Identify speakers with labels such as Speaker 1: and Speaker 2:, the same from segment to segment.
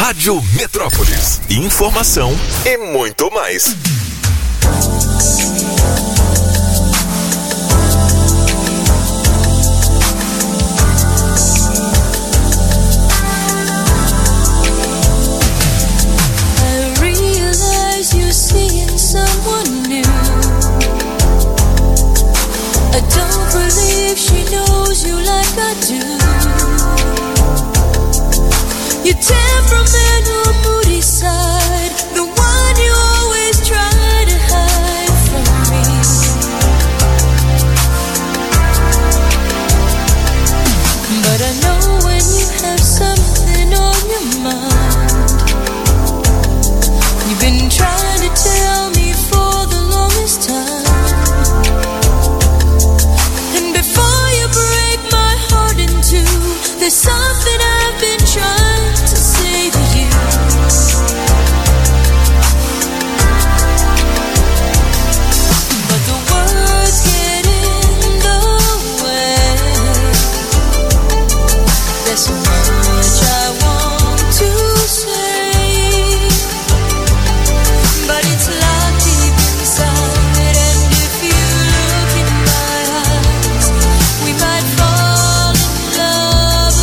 Speaker 1: Rádio Metrópolis. Informação e muito mais.
Speaker 2: I don't believe she knows you like I do. Your temperamental, moody side, the one you always try to hide from me. But I know when you have something on your mind. You've been trying to tell me for the longest time. There's something I've been trying to say to you. But the words get in the way. There's so much I want to say, but it's locked deep inside. And if you look in my eyes, we might fall in love.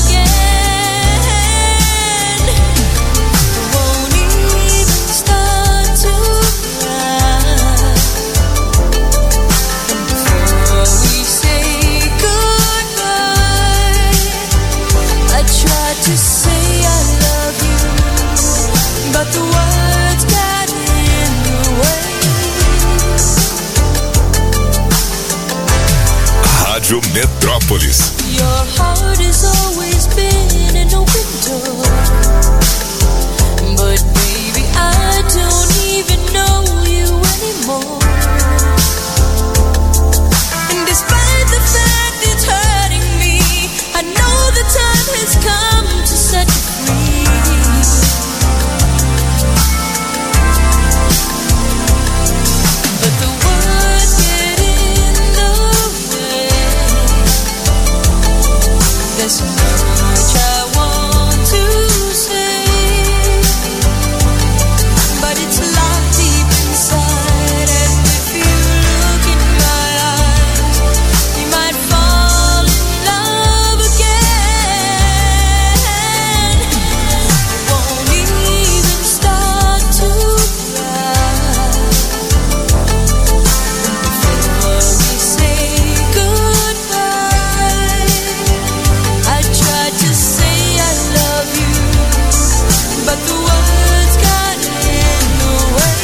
Speaker 2: To say I love you, but the words got in the way.
Speaker 1: Rádio Metrópolis.
Speaker 2: Your heart has always been an open door, but baby I don't even know you anymore. And despite the fact it's hurting me, I know the time has come to set you free. But the words get in the way. There's so much I want to say, but it's locked deep inside. And if you look in my eyes, you might fall in love again. Won't even start to cry before we say goodbye. I tried to say I love you, but the words got in the way.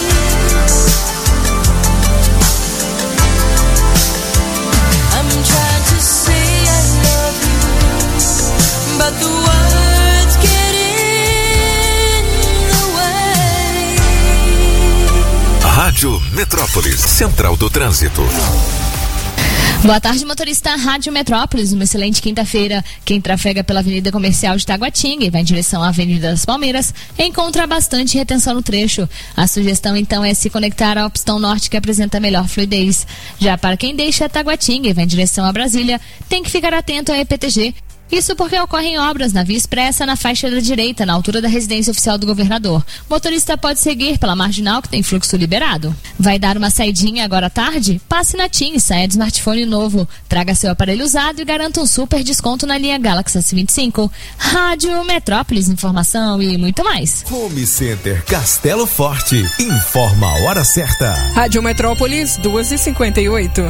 Speaker 2: I'm trying to say I love you, but the words get in the way.
Speaker 1: Rádio Metrópolis. Central do Trânsito.
Speaker 3: Boa tarde, motorista Rádio Metrópolis. Uma excelente quinta-feira. Quem trafega pela Avenida Comercial de Taguatinga e vai em direção à Avenida das Palmeiras encontra bastante retenção no trecho. A sugestão, então, é se conectar à Pistão Norte, que apresenta melhor fluidez. Já para quem deixa Taguatinga e vai em direção a Brasília, tem que ficar atento à EPTG. Isso porque ocorrem obras na Via Expressa na faixa da direita, na altura da residência oficial do governador. Motorista pode seguir pela Marginal, que tem fluxo liberado. Vai dar uma saidinha agora à tarde? Passe na TIM e saia de smartphone novo. Traga seu aparelho usado e garanta um super desconto na linha Galaxy S25. Rádio Metrópolis, informação e muito mais.
Speaker 4: Home Center Castelo Forte. Informa a hora certa.
Speaker 5: Rádio Metrópolis, 2h58.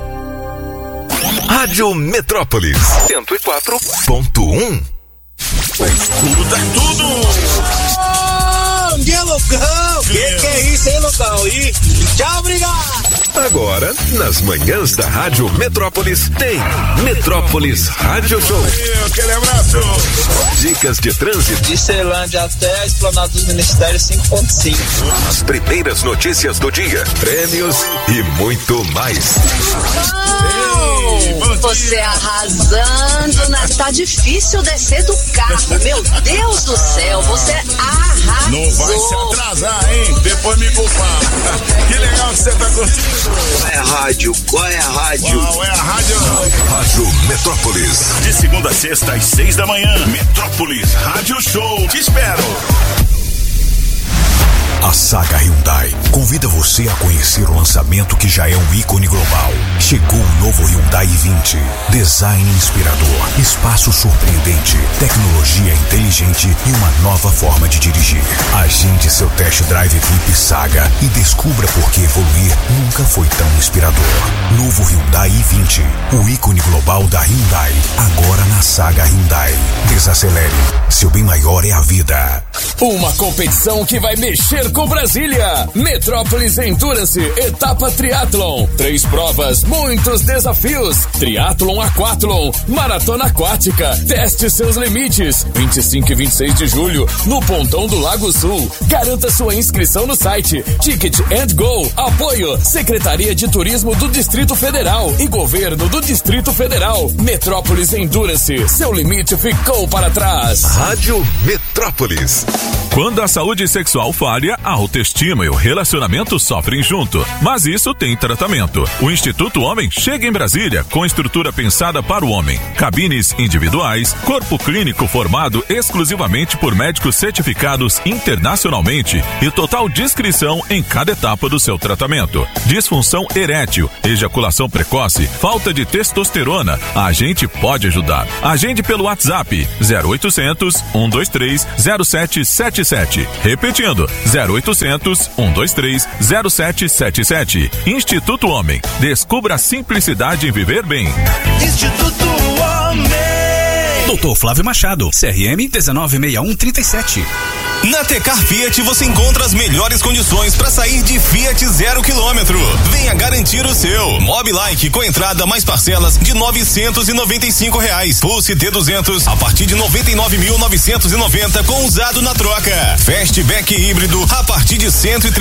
Speaker 1: Rádio Metrópolis 104.1.
Speaker 6: Tudo é tudo!
Speaker 7: Bom dia, Lucão! Que é isso, hein, Lucão? E tchau, obrigado!
Speaker 1: Agora, nas manhãs da Rádio Metrópolis, tem Metrópolis Rádio Show.
Speaker 6: Aquele abraço!
Speaker 1: Dicas de trânsito.
Speaker 7: De Ceilândia até a Esplanada dos Ministérios 5.5.
Speaker 1: As primeiras notícias do dia, prêmios e muito mais.
Speaker 8: Você arrasando, tá difícil descer do carro, meu Deus do céu, você arrasou.
Speaker 6: Não vai se atrasar, hein? Depois me culpar. Que legal que você tá curtindo.
Speaker 7: Qual é a rádio?
Speaker 6: Qual é a rádio?
Speaker 1: Rádio Metrópolis.
Speaker 6: De segunda a sexta às 6 da manhã. Metrópolis Rádio Show. Te espero.
Speaker 1: A Saga Hyundai convida você a conhecer o lançamento que já é um ícone global. Chegou o novo Hyundai i20. Design inspirador, espaço surpreendente, tecnologia inteligente e uma nova forma de dirigir. Agende seu test drive VIP Saga e descubra por que evoluir nunca foi tão inspirador. Novo Hyundai i20, o ícone global da Hyundai. Agora na Saga Hyundai. Desacelere, seu bem maior é a vida.
Speaker 8: Uma competição que vai mexer com Brasília. Metrópolis Endurance, etapa triatlon. 3 provas, muitos desafios. Triatlon Aquatlon, maratona aquática. Teste seus limites. 25 e 26 de julho, no Pontão do Lago Sul. Garanta sua inscrição no site Ticket and Go. Apoio Secretaria de Turismo do Distrito Federal e Governo do Distrito Federal. Metrópolis Endurance, seu limite ficou para trás.
Speaker 1: Rádio Metrópolis.
Speaker 9: Quando a saúde sexual falha, a autoestima e o relacionamento sofrem junto. Mas isso tem tratamento. O Instituto Homem chega em Brasília com estrutura pensada para o homem. Cabines individuais, corpo clínico formado exclusivamente por médicos certificados internacionalmente e total discrição em cada etapa do seu tratamento. Disfunção erétil, ejaculação precoce, falta de testosterona. A gente pode ajudar. Agende pelo WhatsApp 0800 123 0777. Repetindo, 0800 123 0777. Instituto Homem. Descubra a simplicidade em viver bem.
Speaker 10: Instituto Homem. Dr. Flávio Machado, CRM 196137.
Speaker 11: Na Tecar Fiat você encontra as melhores condições para sair de Fiat 0 km. Venha garantir o seu. Mobilike com entrada mais parcelas de R$995. Pulse T200 a partir de 99.990 com usado na troca. Fastback híbrido a partir de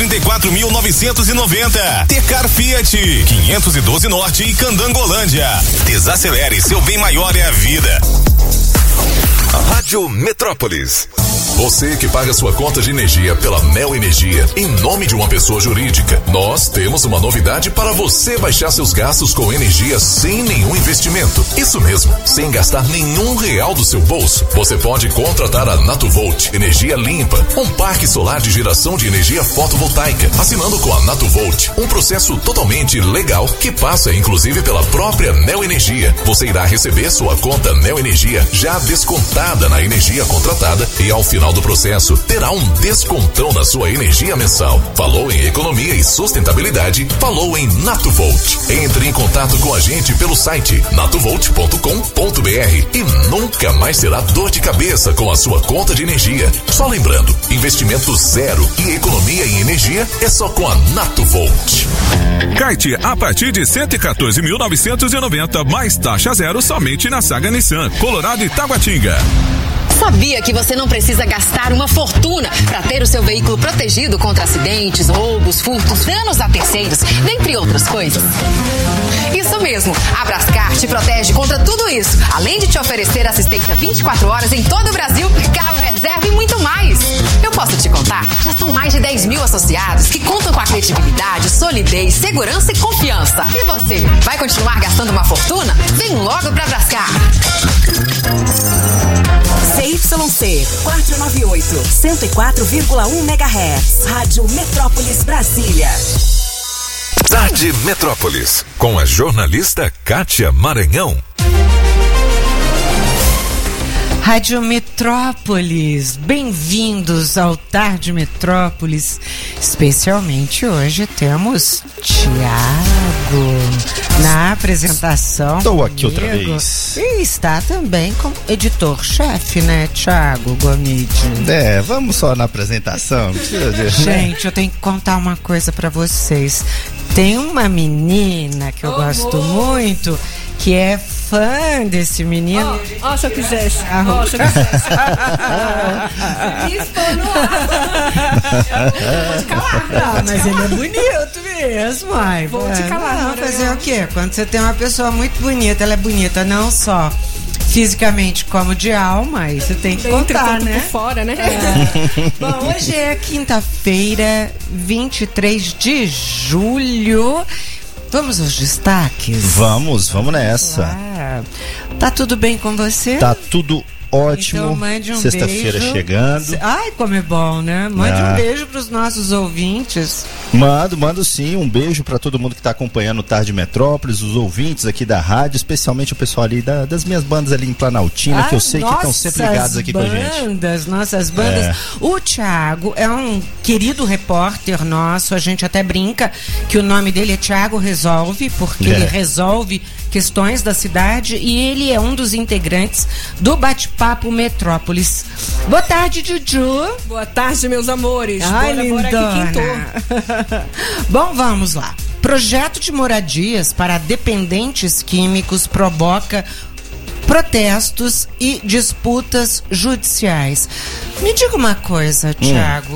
Speaker 11: 134.990. Tecar Fiat 512 Norte e Candangolândia. Desacelere, seu bem maior é a vida.
Speaker 1: Rádio Metrópolis. Você que paga sua conta de energia pela Neo Energia em nome de uma pessoa jurídica, nós temos uma novidade para você baixar seus gastos com energia sem nenhum investimento. Isso mesmo, sem gastar nenhum real do seu bolso. Você pode contratar a Natuvolt, energia limpa, um parque solar de geração de energia fotovoltaica, assinando com a Natuvolt, um processo totalmente legal que passa inclusive pela própria Neo Energia. Você irá receber sua conta Neo Energia já descontada na energia contratada e ao final do processo terá um descontão na sua energia mensal. Falou em economia e sustentabilidade, falou em Natuvolt. Entre em contato com a gente pelo site natuvolt.com.br e nunca mais terá dor de cabeça com a sua conta de energia. Só lembrando, investimento zero e economia em energia é só com a Natuvolt.
Speaker 9: Kite a partir de 114.990 mais taxa zero somente na Saga Nissan, Colorado e Taguatinga.
Speaker 12: Sabia que você não precisa gastar uma fortuna para ter o seu veículo protegido contra acidentes, roubos, furtos, danos a terceiros, dentre outras coisas? Isso mesmo, a Brascar te protege contra tudo isso, além de te oferecer assistência 24 horas em todo o Brasil, carro reserva e muito mais. Eu posso te contar? Já são mais de 10 mil associados que contam com a credibilidade, solidez, segurança e confiança. E você, vai continuar gastando uma fortuna? Vem logo pra Brascar.
Speaker 13: CYC 498, 104,1 MHz. Rádio Metrópolis Brasília.
Speaker 1: Tarde Metrópolis, com a jornalista Kátia Maranhão.
Speaker 14: Rádio Metrópolis, bem-vindos ao Tarde Metrópolis. Especialmente hoje temos Thiago na apresentação.
Speaker 15: Estou aqui outra vez.
Speaker 14: E está também como editor-chefe, né, Thiago Gomide?
Speaker 15: Vamos só na apresentação.
Speaker 14: Gente, eu tenho que contar uma coisa pra vocês. Tem uma menina que eu gosto muito, que é fã desse menino.
Speaker 5: Acha que quisesse. Vou te calar.
Speaker 14: Não, mas ele é bonito mesmo, ai.
Speaker 5: Vou te calar.
Speaker 14: Não, fazer o quê? Quando você tem uma pessoa muito bonita, ela é bonita não só fisicamente como de alma, aí você tem que contar, né?
Speaker 5: Por fora, né?
Speaker 14: Bom, hoje é quinta-feira, 23 de julho. Vamos aos destaques?
Speaker 15: Vamos nessa.
Speaker 14: Tá tudo bem com você?
Speaker 15: Tá tudo ótimo.
Speaker 14: Então, mande um
Speaker 15: Sexta-feira
Speaker 14: beijo.
Speaker 15: chegando.
Speaker 14: Ai, como é bom, né? Mande um beijo pros nossos ouvintes.
Speaker 15: Mando sim. Um beijo pra todo mundo que tá acompanhando o Tarde Metrópolis, os ouvintes aqui da rádio, especialmente o pessoal ali das minhas bandas ali em Planaltina, que eu sei que estão sempre ligados aqui com a gente.
Speaker 14: Nossas bandas. O Thiago é um querido repórter nosso, a gente até brinca que o nome dele é Thiago Resolve, porque ele resolve questões da cidade e ele é um dos integrantes do Bate-Papo Metrópolis. Boa tarde, Juju.
Speaker 5: Boa tarde, meus amores.
Speaker 14: Ai,
Speaker 5: bora aqui quintou.
Speaker 14: Bom, vamos lá. Projeto de moradias para dependentes químicos provoca protestos e disputas judiciais. Me diga uma coisa, Thiago.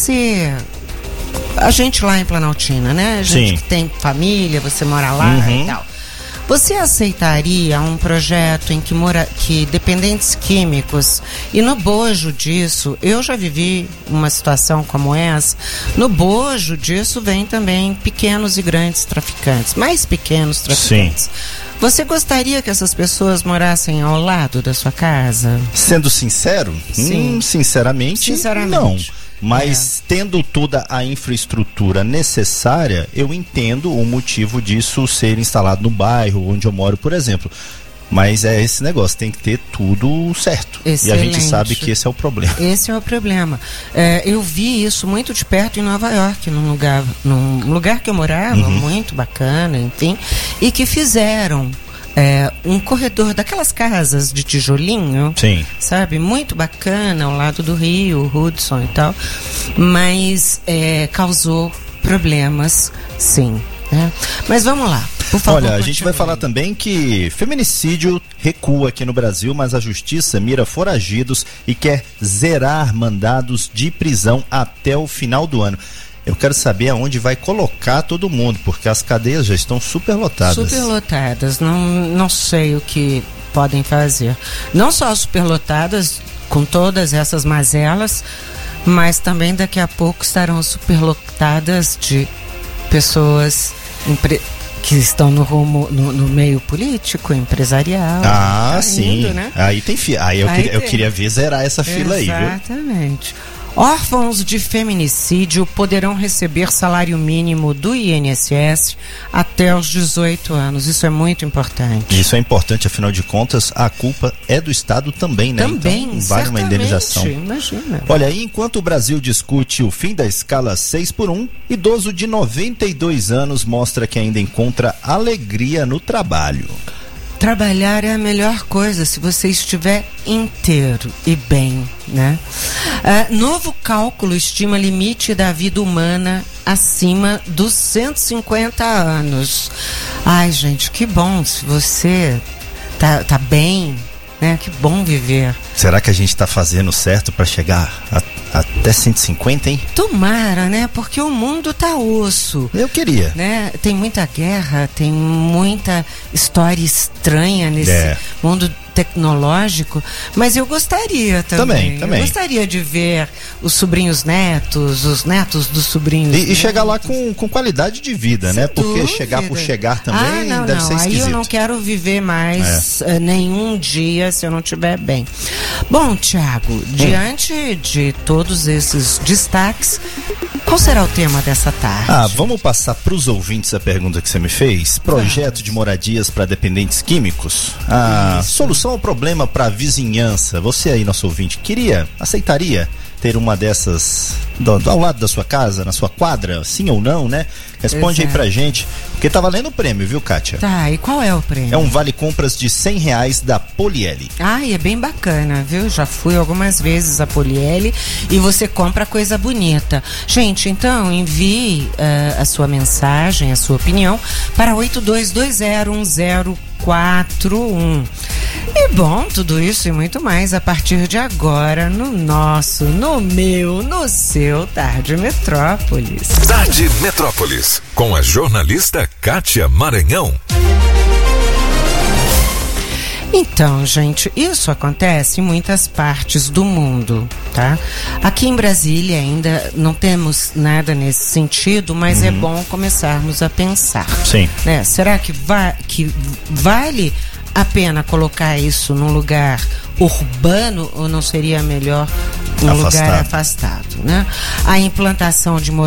Speaker 14: A gente lá em Planaltina, né? A gente que tem família, você mora lá e tal. Você aceitaria um projeto em que dependentes químicos, e no bojo disso, eu já vivi uma situação como essa, no bojo disso vem também pequenos e grandes traficantes, mais pequenos traficantes. Sim. Você gostaria que essas pessoas morassem ao lado da sua casa?
Speaker 15: Sendo sincero?
Speaker 14: Sim.
Speaker 15: Sinceramente, não. Mas tendo toda a infraestrutura necessária, eu entendo o motivo disso ser instalado no bairro onde eu moro, por exemplo. Mas é esse negócio, tem que ter tudo certo. Excelente. E a gente sabe que esse é o problema.
Speaker 14: Esse é o problema. Eu vi isso muito de perto em Nova York, num lugar que eu morava, muito bacana, enfim, e que fizeram um corredor daquelas casas de tijolinho, sabe? Muito bacana, ao lado do rio, Hudson e tal, mas causou problemas, sim. Né? Mas vamos lá, por favor.
Speaker 15: Olha, a gente vai falar também que feminicídio recua aqui no Brasil, mas a justiça mira foragidos e quer zerar mandados de prisão até o final do ano. Eu quero saber aonde vai colocar todo mundo, porque as cadeias já estão superlotadas.
Speaker 14: Superlotadas, não sei o que podem fazer. Não só superlotadas, com todas essas mazelas, mas também daqui a pouco estarão superlotadas de pessoas que estão no meio político, empresarial.
Speaker 15: Sim. Indo, né? Aí tem fila. Eu queria ver zerar essa fila aí, viu?
Speaker 14: Exatamente. Órfãos de feminicídio poderão receber salário mínimo do INSS até os 18 anos. Isso é muito importante.
Speaker 15: Isso é importante, afinal de contas, a culpa é do Estado também, né?
Speaker 14: Também,
Speaker 15: então, vale uma indenização.
Speaker 14: Imagina.
Speaker 15: Olha, aí, enquanto o Brasil discute o fim da escala 6x1, idoso de 92 anos mostra que ainda encontra alegria no trabalho.
Speaker 14: Trabalhar é a melhor coisa se você estiver inteiro e bem, né? Novo cálculo estima limite da vida humana acima dos 150 anos. Ai, gente, que bom se você tá bem, né? Que bom viver.
Speaker 15: Será que a gente tá fazendo certo para chegar até 150, hein?
Speaker 14: Tomara, né? Porque o mundo tá osso.
Speaker 15: Eu queria.
Speaker 14: Né? Tem muita guerra, tem muita história estranha nesse mundo tecnológico, mas eu gostaria também. Eu gostaria de ver os sobrinhos netos, os netos dos sobrinhos
Speaker 15: e chegar lá com qualidade de vida, né? Porque chegar por chegar também deve ser esquisito.
Speaker 14: Aí eu não quero viver mais nenhum dia se eu não estiver bem. Bom, Thiago, diante de todos esses destaques, qual será o tema dessa tarde?
Speaker 15: Vamos passar para os ouvintes a pergunta que você me fez. Projeto de moradias para dependentes químicos. Solução ao problema para a vizinhança. Você aí, nosso ouvinte, aceitaria ter uma dessas ao lado da sua casa, na sua quadra, sim ou não, né? Responde aí pra gente, porque tá valendo o prêmio, viu, Kátia?
Speaker 14: Tá, e qual é o prêmio?
Speaker 15: É um vale-compras de R$100 da Poliele.
Speaker 14: É bem bacana, viu? Já fui algumas vezes a Poliele e você compra coisa bonita. Gente, então envie a sua mensagem, a sua opinião para 82201041. E bom, tudo isso e muito mais a partir de agora no nosso, no meu, no seu Tarde Metrópolis.
Speaker 1: Tarde Metrópolis, com a jornalista Kátia Maranhão.
Speaker 14: Então, gente, isso acontece em muitas partes do mundo, tá? Aqui em Brasília ainda não temos nada nesse sentido, mas é bom começarmos a pensar.
Speaker 15: Sim.
Speaker 14: Né? Será que vale a pena colocar isso num lugar urbano ou não seria melhor um lugar afastado, né? A implantação de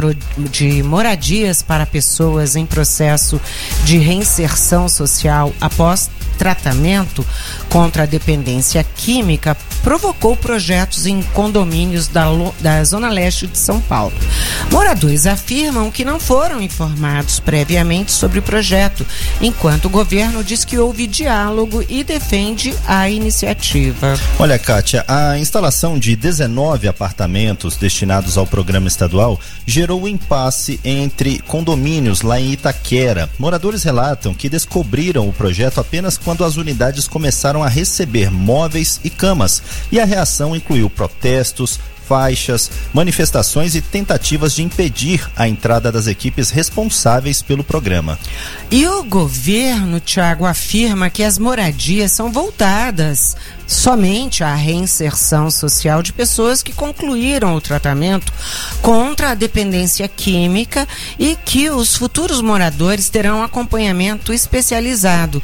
Speaker 14: moradias para pessoas em processo de reinserção social após tratamento contra a dependência química provocou projetos em condomínios da Zona Leste de São Paulo. Moradores afirmam que não foram informados previamente sobre o projeto, enquanto o governo diz que houve diálogo e defende a iniciativa.
Speaker 15: Olha, Kátia, a instalação de 19 apartamentos destinados ao programa estadual gerou um impasse entre condomínios lá em Itaquera. Moradores relatam que descobriram o projeto apenas quando as unidades começaram a receber móveis e camas, e a reação incluiu protestos, faixas, manifestações e tentativas de impedir a entrada das equipes responsáveis pelo programa.
Speaker 14: E o governo, Tiago, afirma que as moradias são voltadas somente à reinserção social de pessoas que concluíram o tratamento contra a dependência química e que os futuros moradores terão acompanhamento especializado.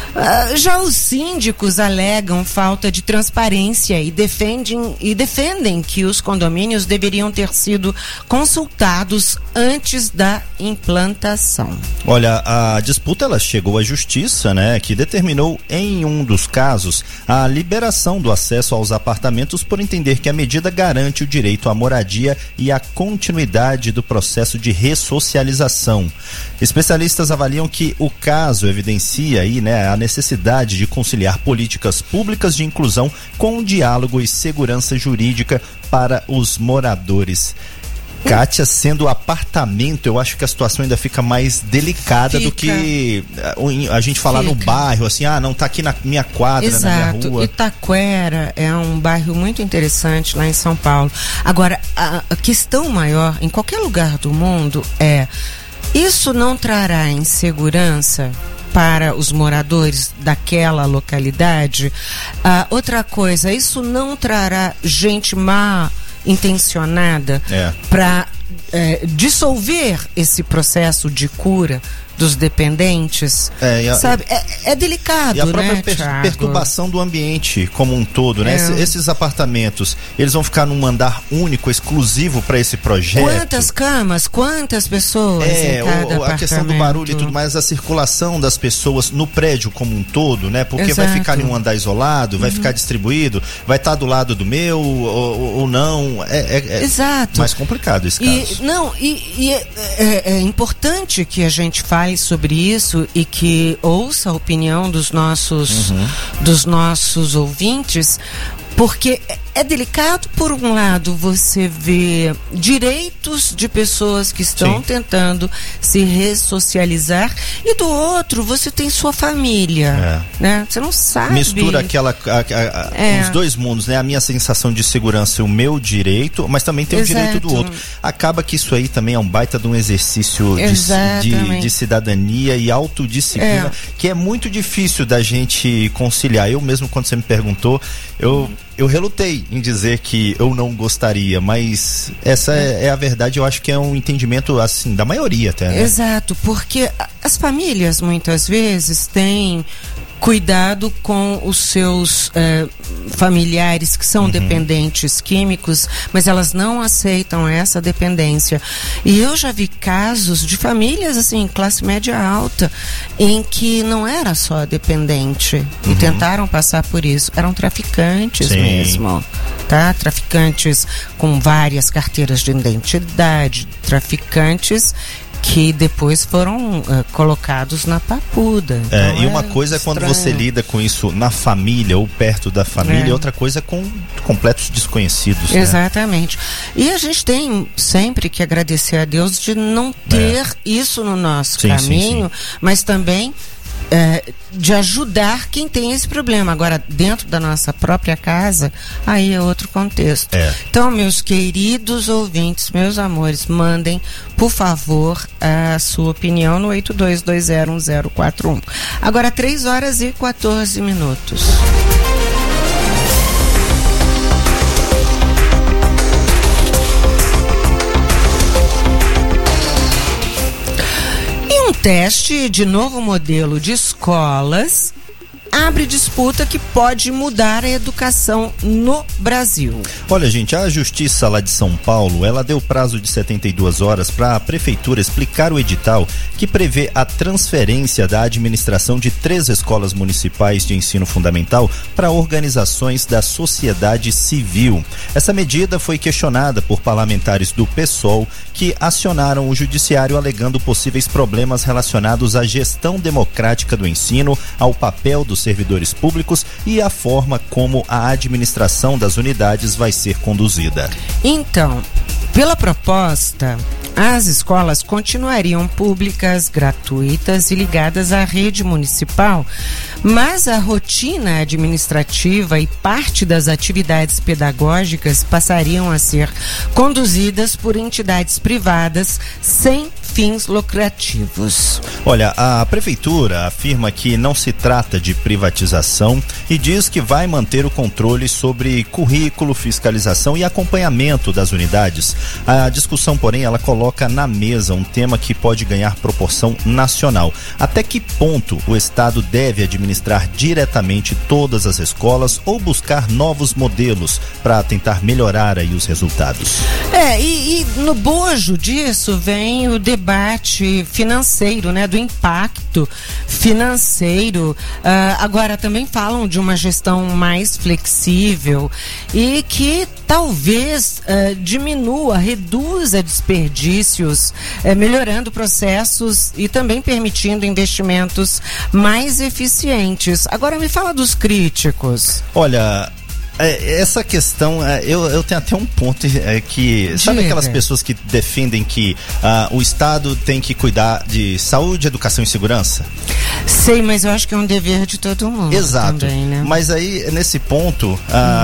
Speaker 14: Já os síndicos alegam falta de transparência e defendem que os condomínios deveriam ter sido consultados antes da implantação.
Speaker 15: Olha, a disputa ela chegou à justiça, né, que determinou em um dos casos a liberação do acesso aos apartamentos por entender que a medida garante o direito à moradia e à continuidade do processo de ressocialização. Especialistas avaliam que o caso evidencia aí, né, a necessidade de conciliar políticas públicas de inclusão com diálogo e segurança jurídica para os moradores. Kátia, sendo apartamento, eu acho que a situação ainda fica mais delicada do que a gente falar no bairro, assim, não tá aqui na minha quadra, na minha rua.
Speaker 14: Itaquera é um bairro muito interessante lá em São Paulo. Agora, a questão maior, em qualquer lugar do mundo, isso não trará insegurança para os moradores daquela localidade? Outra coisa, isso não trará gente má intencionada para dissolver esse processo de cura dos dependentes, sabe? É delicado,
Speaker 15: e a própria
Speaker 14: Thiago?
Speaker 15: Perturbação do ambiente como um todo, né? Esses apartamentos, eles vão ficar num andar único, exclusivo para esse projeto.
Speaker 14: Quantas camas, quantas pessoas em cada apartamento?
Speaker 15: A questão do barulho e tudo mais, a circulação das pessoas no prédio como um todo, né? Porque vai ficar em um andar isolado, vai ficar distribuído, vai estar do lado do meu ou não.
Speaker 14: Exato.
Speaker 15: Mais complicado esse caso.
Speaker 14: É importante que a gente fale sobre isso e que ouça a opinião dos nossos ouvintes, porque é delicado, por um lado, você vê direitos de pessoas que estão tentando se ressocializar, e do outro você tem sua família, né? Você não sabe.
Speaker 15: Mistura os dois mundos, né? A minha sensação de segurança e o meu direito, mas também tem o direito do outro. Acaba que isso aí também é um baita de um exercício de cidadania e autodisciplina, que é muito difícil da gente conciliar. Eu mesmo, quando você me perguntou, eu relutei em dizer que eu não gostaria, mas essa é a verdade. Eu acho que é um entendimento, assim, da maioria até, né?
Speaker 14: Exato, porque as famílias muitas vezes têm cuidado com os seus familiares que são dependentes químicos, mas elas não aceitam essa dependência. E eu já vi casos de famílias, assim, classe média alta, em que não era só dependente e tentaram passar por isso. Eram traficantes mesmo, tá? Traficantes com várias carteiras de identidade, traficantes que depois foram colocados na papuda. Então,
Speaker 15: e uma coisa é quando você lida com isso na família ou perto da família, e outra coisa é com completos desconhecidos.
Speaker 14: Exatamente. Né? E a gente tem sempre que agradecer a Deus de não ter isso no nosso caminho, mas também de ajudar quem tem esse problema. Agora, dentro da nossa própria casa, aí é outro contexto. Então, meus queridos ouvintes, meus amores, mandem, por favor, a sua opinião no 82201041. Agora, 3h14. Um teste de novo modelo de escolas abre disputa que pode mudar a educação no Brasil.
Speaker 15: Olha, gente, a Justiça lá de São Paulo, ela deu prazo de 72 horas para a Prefeitura explicar o edital que prevê a transferência da administração de 3 escolas municipais de ensino fundamental para organizações da sociedade civil. Essa medida foi questionada por parlamentares do PSOL que acionaram o judiciário alegando possíveis problemas relacionados à gestão democrática do ensino, ao papel dos servidores públicos e a forma como a administração das unidades vai ser conduzida.
Speaker 14: Então, pela proposta, as escolas continuariam públicas, gratuitas e ligadas à rede municipal, mas a rotina administrativa e parte das atividades pedagógicas passariam a ser conduzidas por entidades privadas sem fins lucrativos.
Speaker 15: Olha, a prefeitura afirma que não se trata de privatização e diz que vai manter o controle sobre currículo, fiscalização e acompanhamento das unidades. A discussão, porém, ela coloca na mesa um tema que pode ganhar proporção nacional. Até que ponto o Estado deve administrar diretamente todas as escolas ou buscar novos modelos para tentar melhorar aí os resultados?
Speaker 14: E no bojo disso vem o debate financeiro, né, do impacto financeiro. Agora também falam de uma gestão mais flexível e que talvez diminua, reduza desperdícios, melhorando processos e também permitindo investimentos mais eficientes. Agora me fala dos críticos.
Speaker 15: Olha, essa questão, eu tenho até um ponto que... Sabe aquelas pessoas que defendem que o Estado tem que cuidar de saúde, educação e segurança?
Speaker 14: Sei, mas eu acho que é um dever de todo mundo.
Speaker 15: Exato.
Speaker 14: Também, né?
Speaker 15: Mas aí, nesse ponto...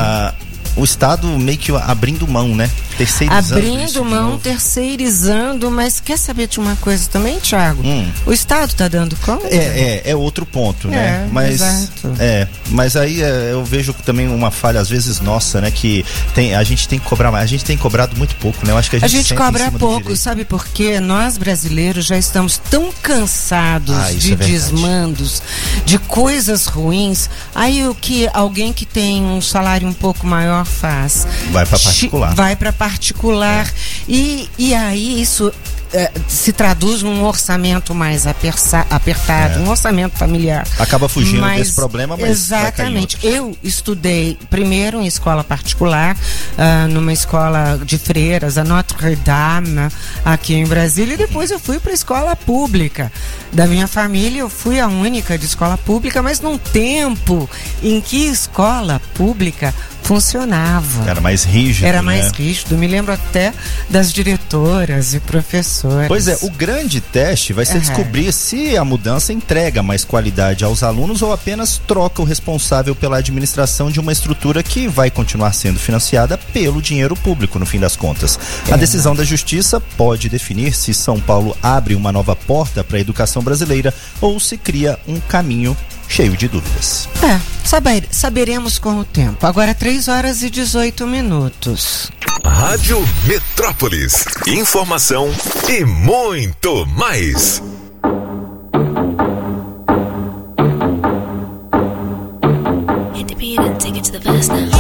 Speaker 15: o Estado meio que abrindo mão, né? Terceirizando.
Speaker 14: Terceirizando, mas quer saber de uma coisa também, Thiago? O Estado tá dando conta?
Speaker 15: É outro ponto, né? Mas,
Speaker 14: exato.
Speaker 15: Mas aí eu vejo também uma falha, às vezes, nossa, né? Que a gente tem que cobrar mais. A gente tem cobrado muito pouco, né? Eu acho que a gente
Speaker 14: cobra pouco, sabe por quê? Nós brasileiros já estamos tão cansados de desmandos, de coisas ruins. Aí o que alguém que tem um salário um pouco maior faz?
Speaker 15: Vai para particular.
Speaker 14: Vai para particular. E aí isso se traduz num orçamento mais apertado, um orçamento familiar.
Speaker 15: Acaba fugindo desse problema, mas
Speaker 14: exatamente. Eu estudei primeiro em escola particular, numa escola de freiras, a Notre Dame, aqui em Brasília, e depois eu fui para a escola pública. Da minha família, eu fui a única de escola pública, mas num tempo em que escola pública funcionava.
Speaker 15: Era mais rígido.
Speaker 14: Era mais rígido. Me lembro até das diretoras e professoras.
Speaker 15: Pois é, o grande teste vai ser descobrir se a mudança entrega mais qualidade aos alunos ou apenas troca o responsável pela administração de uma estrutura que vai continuar sendo financiada pelo dinheiro público, no fim das contas. A decisão da Justiça pode definir se São Paulo abre uma nova porta para a educação brasileira ou se cria um caminho cheio de dúvidas.
Speaker 14: Saberemos com o tempo. Agora 3h18.
Speaker 1: Rádio Metrópolis. Informação e muito mais.
Speaker 2: Hit the beat and take it to the verse now.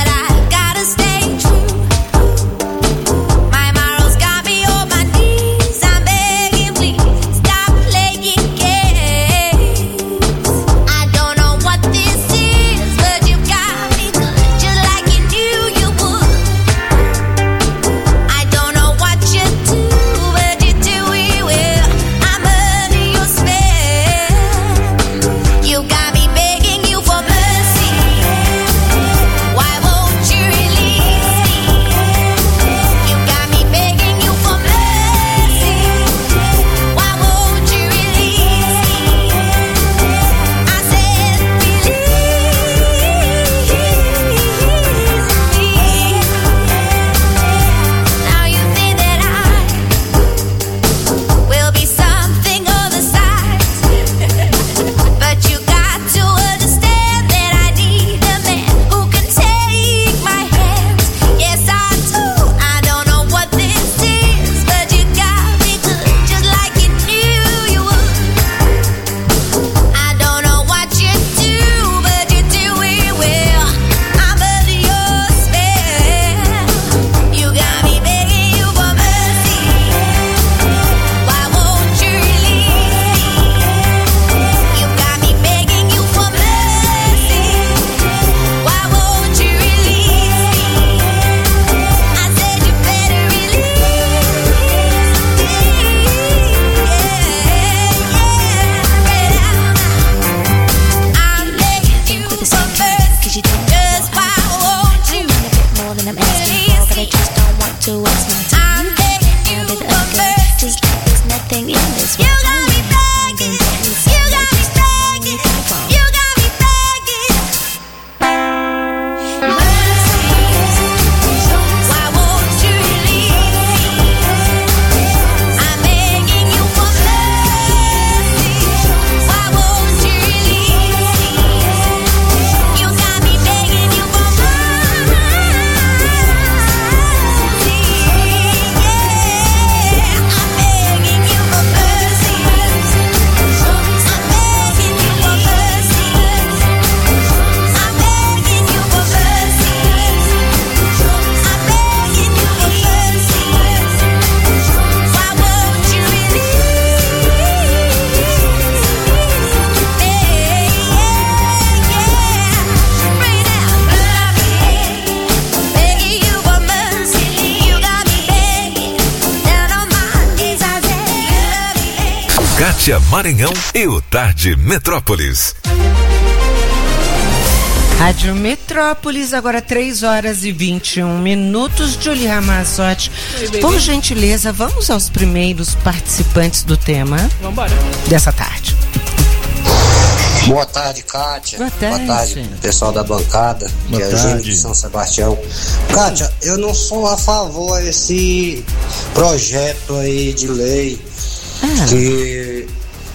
Speaker 16: My morals got me on my knees.
Speaker 2: everything in this world. You got me begging, you got me begging, you got me begging. Mercy, why won't you leave? I'm begging you for mercy. Why won't you leave? You got me begging you for mercy.
Speaker 1: Kátia Maranhão e o Tarde Metrópolis.
Speaker 14: Rádio Metrópolis, agora 3h21. Julie Ramazotti, por gentileza, vamos aos primeiros participantes do tema.
Speaker 5: Vambora.
Speaker 14: Dessa tarde.
Speaker 16: Boa tarde, Kátia.
Speaker 14: Boa tarde,
Speaker 16: pessoal da bancada.
Speaker 15: Boa
Speaker 16: que é
Speaker 15: tarde.
Speaker 16: Gênio de São Sebastião. Kátia, eu não sou a favor desse projeto aí de lei que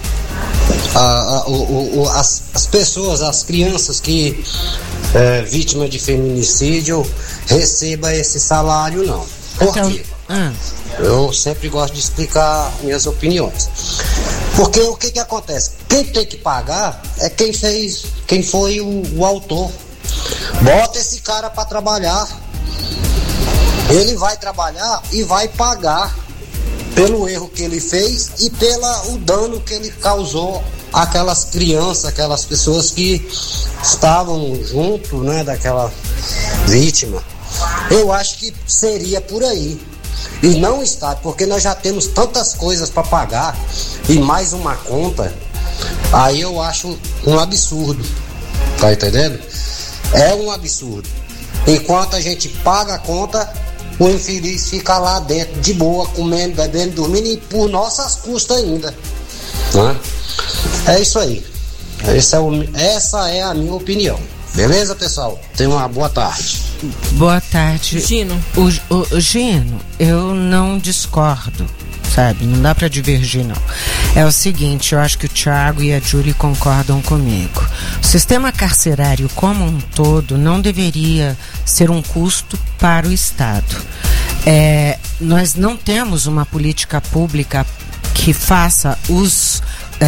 Speaker 16: as pessoas, as crianças que vítimas de feminicídio recebam esse salário, não. Por quê? Eu sempre gosto de explicar minhas opiniões. Porque o que acontece? Quem tem que pagar é quem foi o autor. Bota esse cara para trabalhar. Ele vai trabalhar e vai pagar pelo erro que ele fez e pelo dano que ele causou àquelas crianças, aquelas pessoas que estavam junto, né, daquela vítima. Eu acho que seria por aí. E não está, porque nós já temos tantas coisas para pagar e mais uma conta. Aí eu acho um absurdo. Tá entendendo? É um absurdo. Enquanto a gente paga a conta, o infeliz fica lá dentro, de boa, comendo, bebendo, dormindo e por nossas custas ainda. Né? É isso aí. Essa é a minha opinião. Beleza, pessoal? Tenha uma boa tarde.
Speaker 14: Boa tarde.
Speaker 5: Gino.
Speaker 14: O Gino, eu não discordo, sabe? Não dá pra divergir, não. É o seguinte, eu acho que o Thiago e a Julie concordam comigo. O sistema carcerário como um todo não deveria ser um custo para o Estado. Nós não temos uma política pública que faça os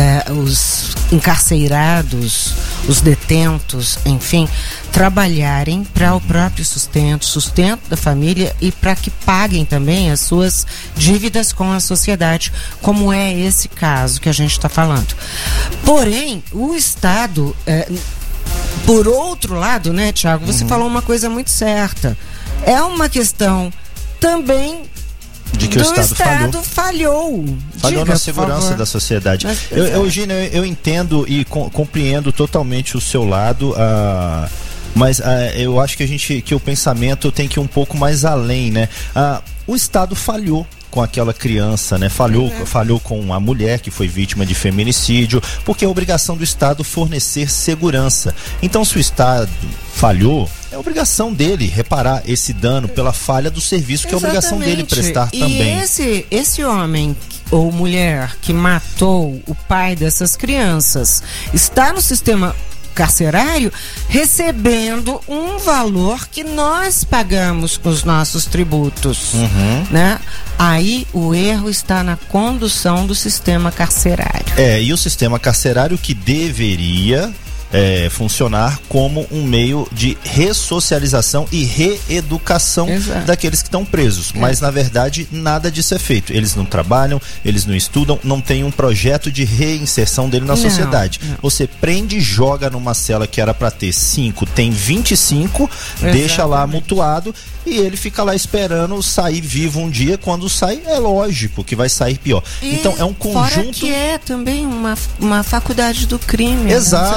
Speaker 14: encarcerados, os detentos, enfim, trabalharem para o próprio sustento da família e para que paguem também as suas dívidas com a sociedade, como é esse caso que a gente está falando. Porém, o Estado, por outro lado, né, Thiago, você falou uma coisa muito certa. É uma questão também
Speaker 15: de que o Estado
Speaker 14: falhou.
Speaker 15: Falhou
Speaker 14: Diga,
Speaker 15: na segurança da sociedade. Eugênio, eu entendo e compreendo totalmente o seu lado, mas eu acho que o pensamento tem que ir um pouco mais além, né? O Estado falhou com aquela criança, né? Falhou com a mulher que foi vítima de feminicídio, porque é obrigação do Estado fornecer segurança. Então, se o Estado falhou, é obrigação dele reparar esse dano pela falha do serviço, que é obrigação dele prestar também.
Speaker 14: E esse homem ou mulher que matou o pai dessas crianças está no sistema carcerário recebendo um valor que nós pagamos com os nossos tributos, né? Aí o erro está na condução do sistema carcerário.
Speaker 15: E o sistema carcerário que deveria funcionar como um meio de ressocialização e reeducação daqueles que estão presos. Mas, na verdade, nada disso é feito. Eles não trabalham, eles não estudam, não tem um projeto de reinserção dele na sociedade. Você prende e joga numa cela que era para ter 5, tem 25, deixa lá amutuado e ele fica lá esperando sair vivo um dia. Quando sai, é lógico que vai sair pior. Então, é um conjunto...
Speaker 14: Fora que é também uma faculdade do crime.
Speaker 15: Exato.
Speaker 14: Né? Você não tem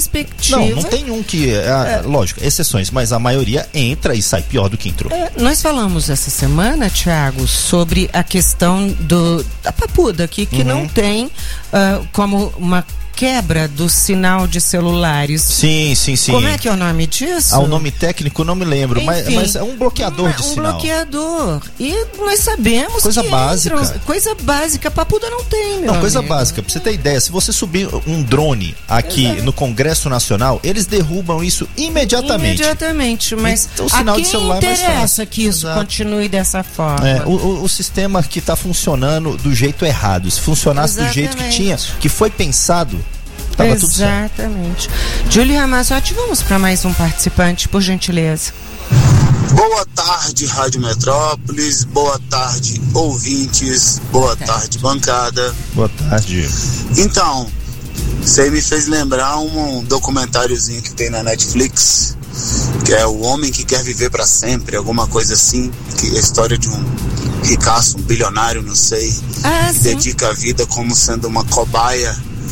Speaker 14: perspectiva...
Speaker 15: Não tem um que... Lógico, exceções, mas a maioria entra e sai pior do que entrou.
Speaker 14: Nós falamos essa semana, Thiago, sobre a questão da papuda aqui, que não tem como uma quebra do sinal de celulares.
Speaker 15: Sim.
Speaker 14: Como é que é o nome disso?
Speaker 15: O nome técnico não me lembro,
Speaker 14: Enfim,
Speaker 15: mas é um bloqueador de sinal.
Speaker 14: Bloqueador. E nós sabemos
Speaker 15: coisa
Speaker 14: que
Speaker 15: básica.
Speaker 14: Coisa básica, papuda não tem, meu
Speaker 15: coisa
Speaker 14: amigo.
Speaker 15: básica. Pra você ter ideia, se você subir um drone aqui no Congresso Nacional, eles derrubam isso imediatamente.
Speaker 14: Mas
Speaker 15: então, o sinal
Speaker 14: a quem
Speaker 15: de celular
Speaker 14: interessa que isso continue dessa forma?
Speaker 15: O sistema que está funcionando do jeito errado. Se funcionasse do jeito que foi pensado, tava tudo certo.
Speaker 14: Exatamente. Julie Ramazotti, vamos para mais um participante, por gentileza.
Speaker 17: Boa tarde, Rádio Metrópolis. Boa tarde, ouvintes. Boa tarde, bancada.
Speaker 15: Boa tarde.
Speaker 17: Então, você me fez lembrar um documentáriozinho que tem na Netflix, que é O Homem que Quer Viver para Sempre, alguma coisa assim, que é a história de um ricaço, um bilionário, não sei, que dedica a vida como sendo uma cobaia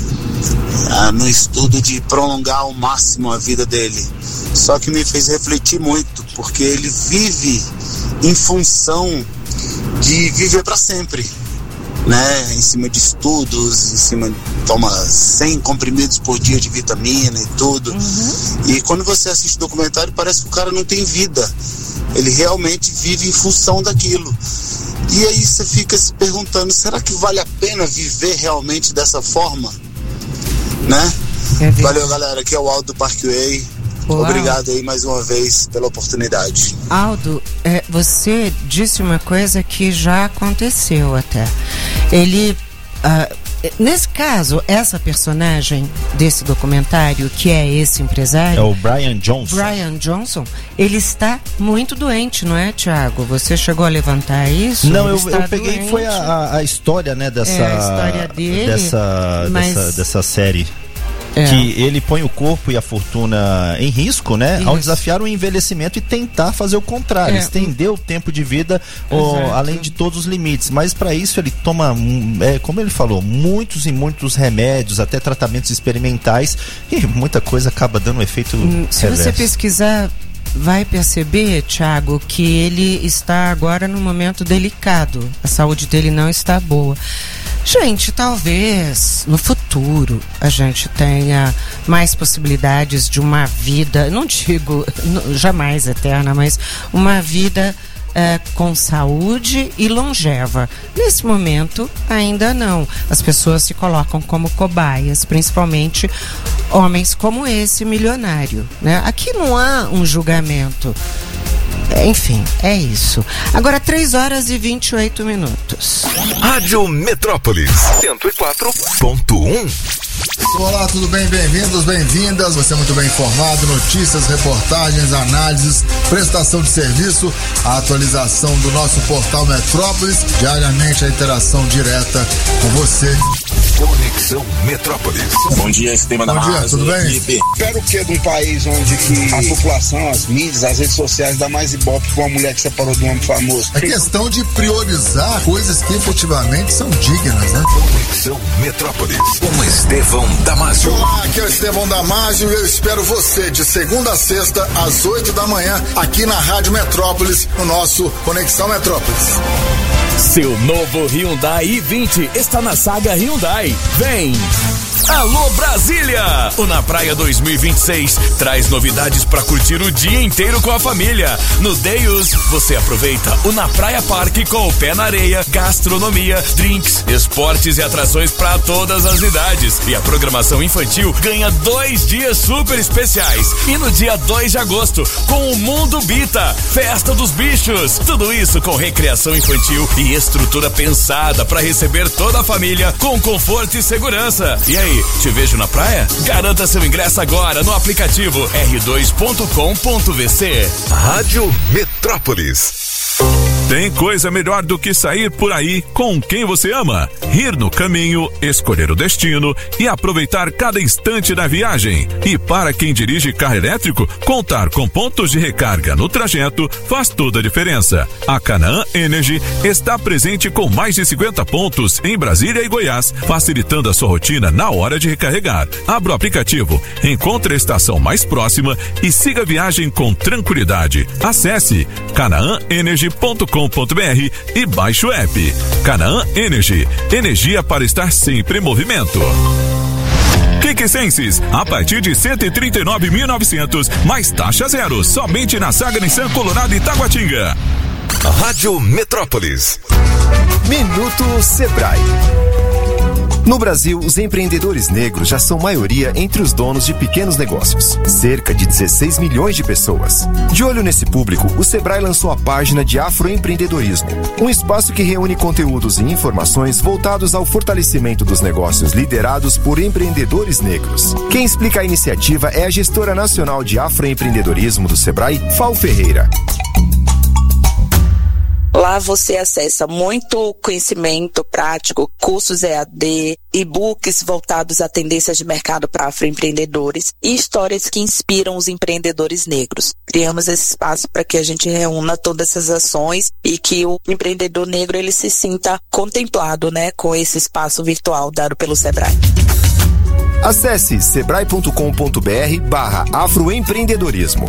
Speaker 17: no estudo de prolongar ao máximo a vida dele. Só que me fez refletir muito, porque ele vive em função de viver para sempre, né? Em cima de estudos, toma 100 comprimidos por dia de vitamina e tudo. E quando você assiste o documentário, parece que o cara não tem vida. Ele realmente vive em função daquilo. E aí você fica se perguntando, será que vale a pena viver realmente dessa forma? Né? Valeu, galera, aqui é o Aldo do Parkway. Obrigado aí mais uma vez pela oportunidade.
Speaker 14: Aldo, você disse uma coisa que já aconteceu até. Ele, nesse caso, essa personagem desse documentário, que é esse empresário,
Speaker 15: é o Brian Johnson,
Speaker 14: ele está muito doente, não é, Thiago? Você chegou a levantar isso?
Speaker 15: Não, eu peguei, doente. Foi a história, né, dessa,
Speaker 14: a história dele,
Speaker 15: dessa série. Que ele põe o corpo e a fortuna em risco, né? Ao desafiar o envelhecimento e tentar fazer o contrário, estender o tempo de vida, além de todos os limites. Mas para isso ele toma, como ele falou, muitos e muitos remédios, até tratamentos experimentais, e muita coisa acaba dando um efeito
Speaker 14: se
Speaker 15: reverso.
Speaker 14: Você pesquisar, vai perceber, Thiago, que ele está agora num momento delicado. A saúde dele não está boa. Gente, talvez no futuro a gente tenha mais possibilidades de uma vida, não digo jamais eterna, mas uma vida com saúde e longeva. Nesse momento, ainda não. As pessoas se colocam como cobaias, principalmente homens como esse milionário, né? Aqui não há um julgamento. Enfim, é isso. Agora 3h28.
Speaker 1: Rádio Metrópolis 104.1.
Speaker 6: Olá, tudo bem? Bem-vindos, bem-vindas. Você é muito bem informado. Notícias, reportagens, análises, prestação de serviço, a atualização do nosso portal Metrópolis. Diariamente a interação direta com você.
Speaker 1: Conexão Metrópolis.
Speaker 18: Bom dia, Esteban da
Speaker 6: Bom dia, tudo bem?
Speaker 18: Espero que de um país onde que a população, as mídias, as redes sociais dá mais ibope com uma mulher que separou de um homem famoso.
Speaker 6: É questão de priorizar coisas que efetivamente são dignas, né?
Speaker 1: Conexão Metrópolis com Estevão Damasio.
Speaker 6: Olá, aqui é o Estevão Damasio e eu espero você de segunda a sexta às 8 da manhã aqui na Rádio Metrópolis, no nosso Conexão Metrópolis.
Speaker 8: Seu novo Hyundai i20 está na saga Hyundai. Vem! Alô Brasília! O Na Praia 2026 traz novidades para curtir o dia inteiro com a família. No Deus, você aproveita o Na Praia Parque com o pé na areia, gastronomia, drinks, esportes e atrações para todas as idades. E a programação infantil ganha 2 dias super especiais. E no dia 2 de agosto, com o Mundo Bita, Festa dos Bichos. Tudo isso com recreação infantil e estrutura pensada para receber toda a família com conforto e segurança. E aí, te vejo na praia? Garanta seu ingresso agora no aplicativo r2.com.vc.
Speaker 1: Rádio Metrópolis.
Speaker 9: Tem coisa melhor do que sair por aí com quem você ama, rir no caminho, escolher o destino e aproveitar cada instante da viagem. E para quem dirige carro elétrico, contar com pontos de recarga no trajeto faz toda a diferença. A Canaã Energy está presente com mais de 50 pontos em Brasília e Goiás, facilitando a sua rotina na hora de recarregar. Abra o aplicativo, encontre a estação mais próxima e siga a viagem com tranquilidade. Acesse canaãenergy.com.br e baixe o app. Canaã Energy, energia para estar sempre em movimento. Quinquecenses, a partir de 139.900, mais taxa zero, somente na Saga Nissan Colorado e Taguatinga.
Speaker 1: Rádio Metrópolis.
Speaker 4: Minuto Sebrae. No Brasil, os empreendedores negros já são maioria entre os donos de pequenos negócios, cerca de 16 milhões de pessoas. De olho nesse público, o Sebrae lançou a página de Afroempreendedorismo, um espaço que reúne conteúdos e informações voltados ao fortalecimento dos negócios liderados por empreendedores negros. Quem explica a iniciativa é a gestora nacional de Afroempreendedorismo do Sebrae, Fal Ferreira.
Speaker 19: Lá você acessa muito conhecimento prático, cursos EAD, e-books voltados a tendências de mercado para afroempreendedores e histórias que inspiram os empreendedores negros. Criamos esse espaço para que a gente reúna todas essas ações e que o empreendedor negro ele se sinta contemplado, né, com esse espaço virtual dado pelo Sebrae.
Speaker 4: Acesse sebrae.com.br/afroempreendedorismo.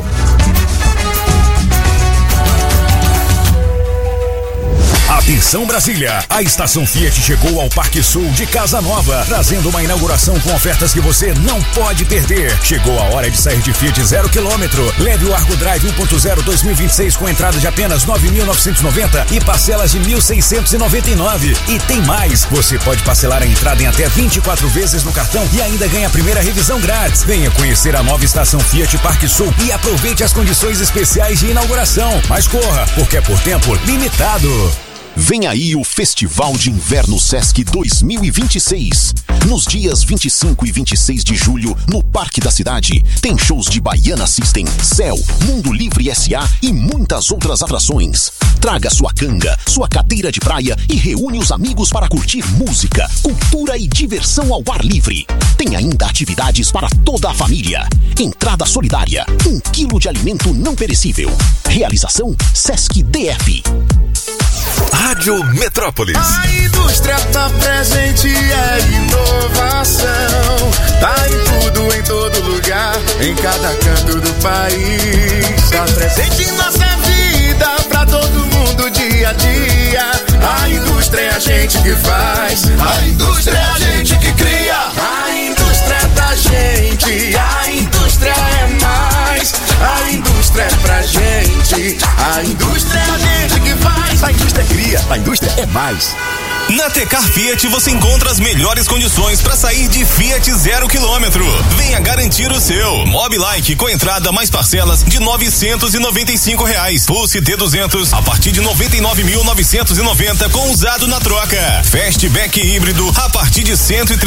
Speaker 20: Atenção Brasília, a estação Fiat chegou ao Parque Sul de Casa Nova, trazendo uma inauguração com ofertas que você não pode perder. Chegou a hora de sair de Fiat 0 km. Leve o Argo Drive 1.0 2026 com entrada de apenas 9.990 e parcelas de 1.699. E tem mais, você pode parcelar a entrada em até 24 vezes no cartão e ainda ganha a primeira revisão grátis. Venha conhecer a nova estação Fiat Parque Sul e aproveite as condições especiais de inauguração. Mas corra, porque é por tempo limitado.
Speaker 21: Vem aí o Festival de Inverno Sesc 2026. Nos dias 25 e 26 de julho, no Parque da Cidade, tem shows de Baiana System, Céu, Mundo Livre S.A. e muitas outras atrações. Traga sua canga, sua cadeira de praia e reúne os amigos para curtir música, cultura e diversão ao ar livre. Tem ainda atividades para toda a família. Entrada solidária, 1 quilo de alimento não perecível. Realização Sesc DF.
Speaker 1: Rádio Metrópolis.
Speaker 22: A indústria tá presente, é inovação. Tá em tudo, em todo lugar, em cada canto do país. Tá presente em nossa vida, pra todo mundo dia a dia. A indústria é a gente que faz, a indústria é a gente que cria. A indústria é da gente, a indústria é mais. A indústria é pra gente, a indústria é a gente que faz. A indústria cria, a indústria é mais.
Speaker 11: Na Tecar Fiat você encontra as melhores condições para sair de Fiat 0 km. Venha garantir o seu. Mobilike com entrada mais parcelas de R$995. Pulse T200 a partir de 99.990 com usado na troca. Fastback híbrido a partir de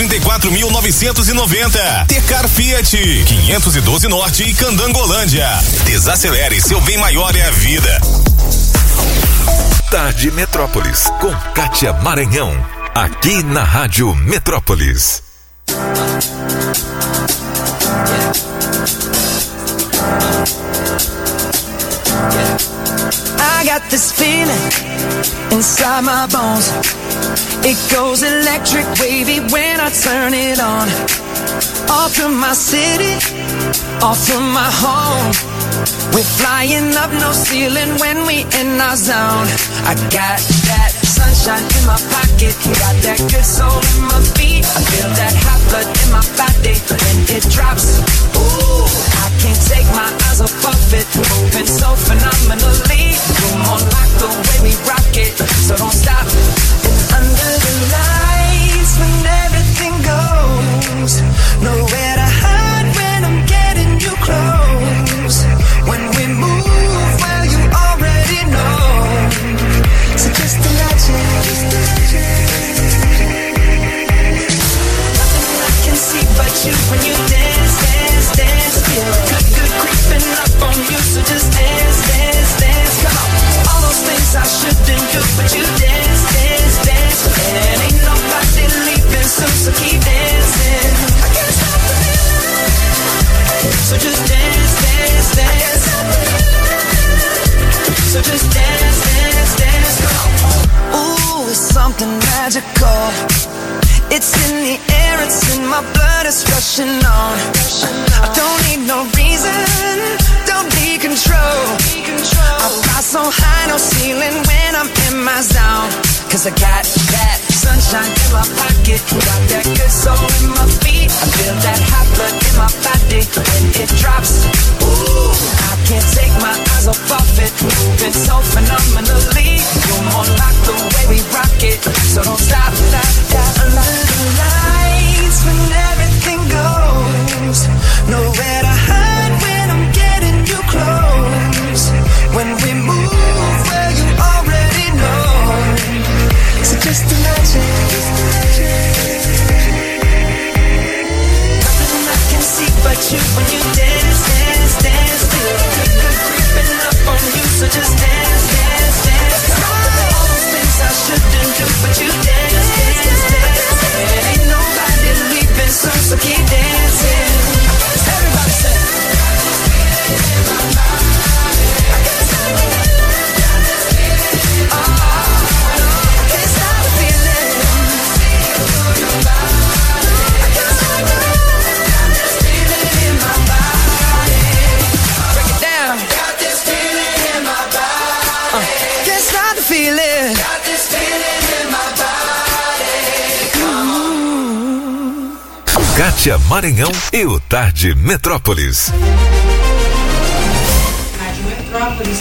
Speaker 11: 134.990. Tecar Fiat 512 Norte e Candangolândia. Desacelere, seu bem maior é a vida.
Speaker 1: Tarde Metrópolis, com Kátia Maranhão, aqui na Rádio Metrópolis.
Speaker 23: I got this feeling inside my bones. It goes electric wavy when I turn it on. Off from my city, off from my home. We're flying up, no ceiling when we in our zone. I got that sunshine in my pocket, got that good soul in my feet. I feel that hot blood in my body when it drops. Ooh, I can't take my eyes off of it, moving so phenomenally. Come on, like the way we rock it, so don't stop. And under the lights, when everything goes, nowhere to hide when I'm getting you close. When we move, well, you already know. So just imagine. Nothing I can see but you when you dance, dance, dance. Feel good creeping up on you. So just dance, dance, dance. Come on. All those things I shouldn't my blood is rushing on. I don't need no reason, don't need control. I fly so high, no ceiling when I'm in my zone. Cause I got that sunshine in my pocket, got that good soul in my feet. I feel that hot blood in my body when it drops. Ooh, I can't take my eyes off of it, moving so phenomenally. You're more like the way we rock it, so don't stop. Under the lights when everything goes, nowhere to hide when I'm getting you close. When we move, well you already know. So just imagine, nothing I can see but you when you dance, dance, dance. Feel the good creeping up on you, so just dance, dance, dance. All those things I shouldn't do, but you dance, dance, dance. And ain't nobody leaving soon, so keep dancing. Everybody say.
Speaker 1: Kátia Maranhão e o Tarde Metrópolis.
Speaker 14: Tarde Metrópolis,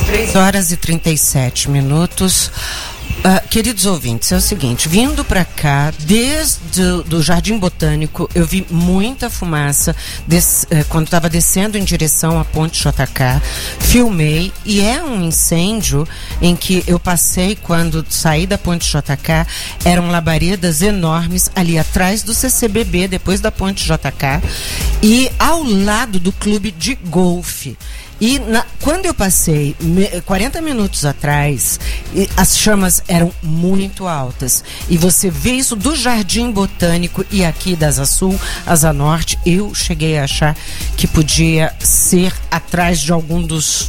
Speaker 14: 3h37. Queridos ouvintes, é o seguinte, vindo pra cá, desde do Jardim Botânico, eu vi muita fumaça quando estava descendo em direção à Ponte JK, filmei, e é um incêndio em que eu passei quando saí da Ponte JK, eram labaredas enormes ali atrás do CCBB, depois da Ponte JK, e ao lado do clube de golfe. E quando eu passei 40 minutos atrás, as chamas eram muito altas. E você vê isso do Jardim Botânico e aqui da Asa Sul, Asa Norte. Eu cheguei a achar que podia ser atrás de algum dos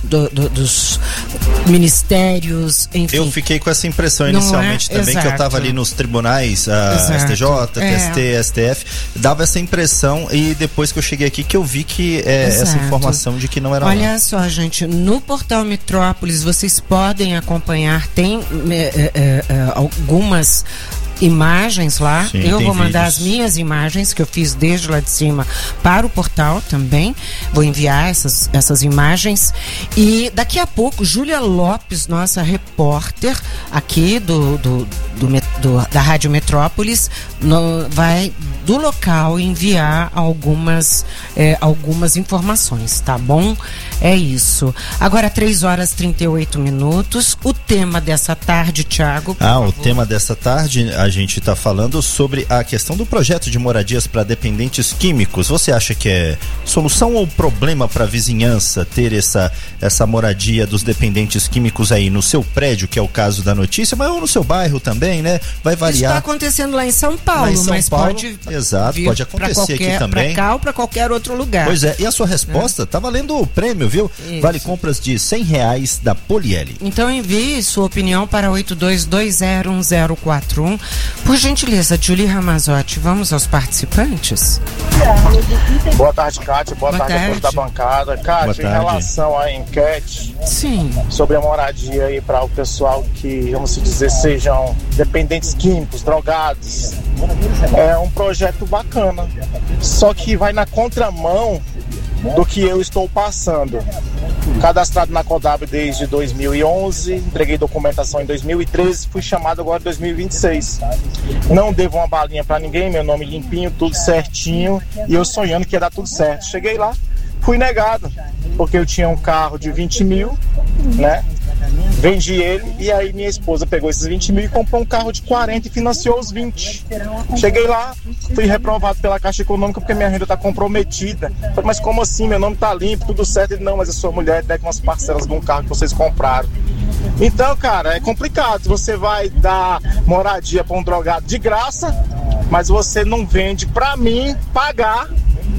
Speaker 14: ministérios, enfim.
Speaker 15: Eu fiquei com essa impressão inicialmente também,
Speaker 14: Exato.
Speaker 15: que eu estava ali nos tribunais, STJ, TST, STF, dava essa impressão, e depois que eu cheguei aqui que eu vi que essa informação de que não era lá.
Speaker 14: Olha só, gente, no portal Metrópolis vocês podem acompanhar, tem algumas imagens lá.
Speaker 15: Sim,
Speaker 14: eu vou mandar
Speaker 15: vídeos.
Speaker 14: as minhas imagens que eu fiz desde lá de cima para o portal também. Vou enviar essas imagens. E daqui a pouco, Júlia Lopes, nossa repórter aqui da Rádio Metrópolis, vai do local enviar algumas informações, tá bom? É isso. Agora 3h38. O tema dessa tarde, Thiago.
Speaker 15: O tema dessa tarde, a gente está falando sobre a questão do projeto de moradias para dependentes químicos. Você acha que é solução ou problema para a vizinhança ter essa moradia dos dependentes químicos aí no seu prédio, que é o caso da notícia, mas ou no seu bairro também, né? Vai variar.
Speaker 14: Isso está acontecendo lá em São Paulo, mas pode
Speaker 15: pode acontecer aqui também.
Speaker 14: Para cá ou para qualquer outro lugar.
Speaker 15: Pois é, e a sua resposta tá valendo o prêmio, viu?
Speaker 14: Isso.
Speaker 15: Vale compras de R$100 da Poliel.
Speaker 14: Então envie sua opinião para 82201041. Por gentileza, Julie Ramazotti, vamos aos participantes?
Speaker 3: Boa tarde, Kátia. Boa tarde a todos da bancada. Kátia, em relação à enquete sobre a moradia aí para o pessoal que, vamos dizer, sejam dependentes químicos, drogados, é um projeto bacana, só que vai na contramão do que eu estou passando. Cadastrado na Codab desde 2011, entreguei documentação em 2013, fui chamado agora em 2026. Não devo uma balinha pra ninguém, meu nome limpinho, tudo certinho, e eu sonhando que ia dar tudo certo. Cheguei lá, fui negado, porque eu tinha um carro de 20 mil, né? Vendi ele, e aí minha esposa pegou esses 20 mil e comprou um carro de 40 e financiou os 20. Cheguei lá, fui reprovado pela Caixa Econômica porque minha renda está comprometida. Falei, mas como assim? Meu nome tá limpo, tudo certo. Ele, não, mas a sua mulher deve umas parcelas de um carro que vocês compraram. Então, cara, é complicado. Você vai dar moradia para um drogado de graça, mas você não vende para mim pagar,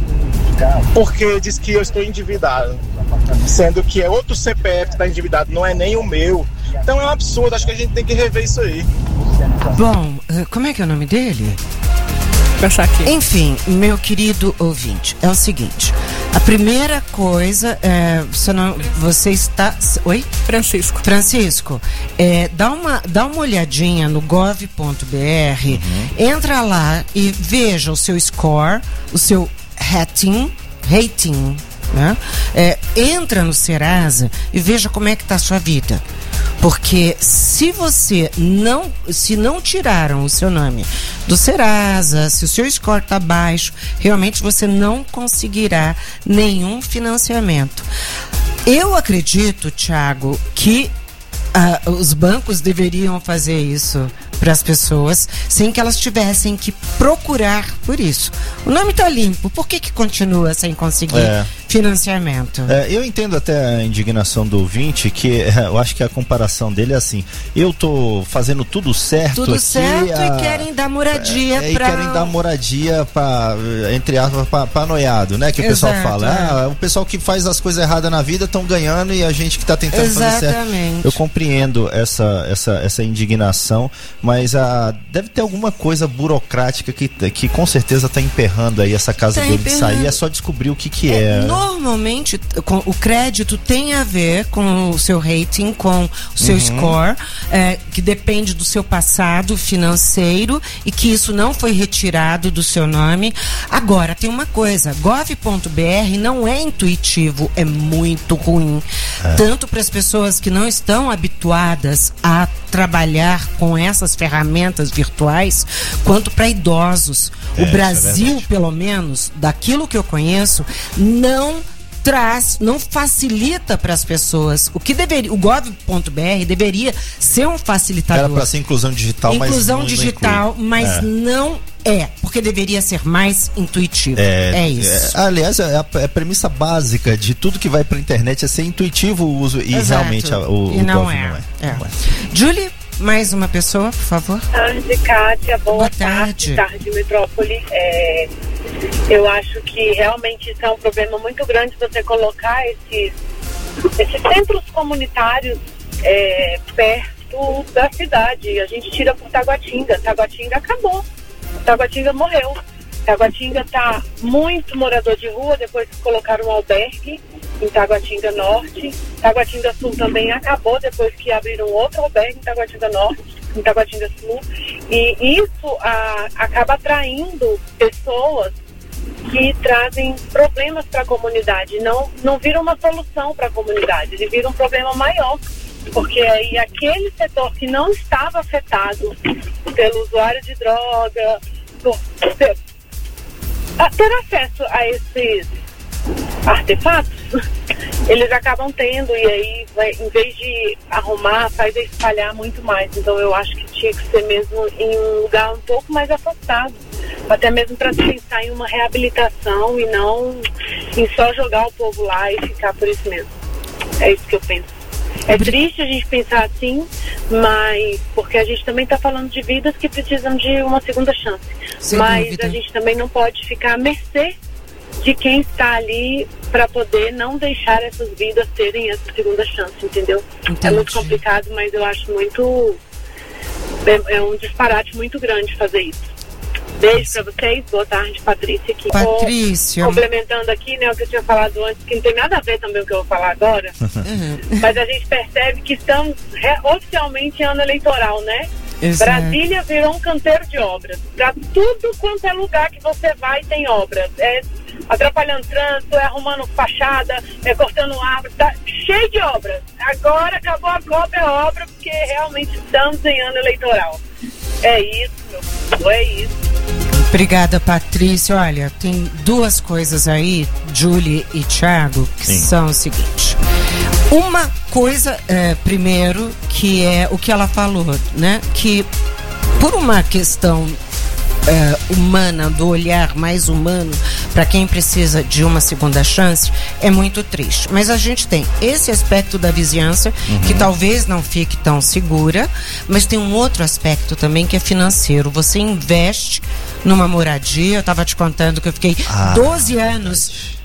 Speaker 3: porque diz que eu estou endividado, sendo que é outro CPF que está endividado, não é nem o meu. Então é um absurdo, acho que a gente tem que rever isso aí.
Speaker 14: Bom, como é que é o nome dele?
Speaker 5: Pensar aqui.
Speaker 14: Enfim, meu querido ouvinte, é o seguinte. A primeira coisa é... Você está... Oi? Francisco, dá uma olhadinha no gov.br, entra lá e veja o seu score, o seu rating, né? Entra no Serasa e veja como é que está a sua vida. Porque se não tiraram o seu nome do Serasa, se o seu score está baixo, realmente você não conseguirá nenhum financiamento. Eu acredito, Thiago, que os bancos deveriam fazer isso para as pessoas sem que elas tivessem que procurar por isso. O nome está limpo, por que continua sem conseguir financiamento?
Speaker 15: Eu entendo até a indignação do ouvinte, que eu acho que a comparação dele é assim: eu tô fazendo tudo certo aqui,
Speaker 14: e querem dar moradia
Speaker 15: e querem dar moradia para, entre aspas, para noiado, né? Que o pessoal fala, o pessoal que faz as coisas erradas na vida estão ganhando e a gente que está tentando fazer certo. Eu compreendo essa indignação, mas deve ter alguma coisa burocrática que com certeza está emperrando aí essa casa dele de sair. É só descobrir o que é.
Speaker 14: Normalmente, o crédito tem a ver com o seu rating, com o seu score, que depende do seu passado financeiro e que isso não foi retirado do seu nome. Agora, tem uma coisa, gov.br não é intuitivo, é muito ruim. Tanto para as pessoas que não estão habituadas a trabalhar com essas ferramentas virtuais, quanto para idosos. O Brasil, pelo menos, daquilo que eu conheço, não facilita para as pessoas. O gov.br deveria ser um facilitador.
Speaker 15: Era para ser inclusão digital,
Speaker 14: mas não é, porque deveria ser mais intuitivo. É isso.
Speaker 15: Aliás, a premissa básica de tudo que vai para a internet é ser intuitivo o uso e realmente o
Speaker 14: não
Speaker 15: gov
Speaker 14: é. Julie, mais uma pessoa, por favor.
Speaker 7: Boa tarde, Kátia. Boa tarde, Metrópole. Eu acho que realmente isso é um problema muito grande, você colocar esses centros comunitários perto da cidade. A gente tira por Taguatinga. Taguatinga acabou. Taguatinga morreu. Taguatinga tá muito morador de rua depois que colocaram um albergue em Taguatinga Norte. Taguatinga Sul também acabou depois que abriram outro albergue em Taguatinga Norte, em Taguatinga Sul. E isso acaba atraindo pessoas que trazem problemas para a comunidade. Não vira uma solução para a comunidade, ele vira um problema maior. Porque aí aquele setor que não estava afetado pelo usuário de droga, ter acesso a esses artefatos, eles acabam tendo, e aí em vez de arrumar, faz espalhar muito mais. Então eu acho que tinha que ser mesmo em um lugar um pouco mais afastado, até mesmo para pensar em uma reabilitação e não em só jogar o povo lá e ficar por isso mesmo. É isso que eu penso. É triste a gente pensar assim, mas porque a gente também está falando de vidas que precisam de uma segunda chance. Mas a gente também não pode ficar à mercê de quem está ali para poder não deixar essas vidas terem essa segunda chance, entendeu? Entendi. É muito complicado, mas eu acho é um disparate muito grande fazer isso. Beijo pra vocês, boa tarde, Patrícia aqui.
Speaker 14: Patrícia.
Speaker 7: Complementando aqui, né, o que eu tinha falado antes, que não tem nada a ver também com o que eu vou falar agora, mas a gente percebe que estamos oficialmente em ano eleitoral, né? Exato. Brasília virou um canteiro de obras. Pra tudo quanto é lugar que você vai tem obras. É atrapalhando trânsito, é arrumando fachada, é cortando árvore, tá cheio de obras. Agora acabou a cópia obra, porque realmente estamos em ano eleitoral. É isso, meu filho, é isso.
Speaker 14: Obrigada, Patrícia. Olha, tem duas coisas aí, Julie e Thiago, que são o seguinte. Uma coisa, primeiro, que é o que ela falou, né? Que por uma questão humana, do olhar mais humano para quem precisa de uma segunda chance, é muito triste. Mas a gente tem esse aspecto da vizinhança que talvez não fique tão segura, mas tem um outro aspecto também que é financeiro. Você investe numa moradia. Eu estava te contando que eu fiquei 12 anos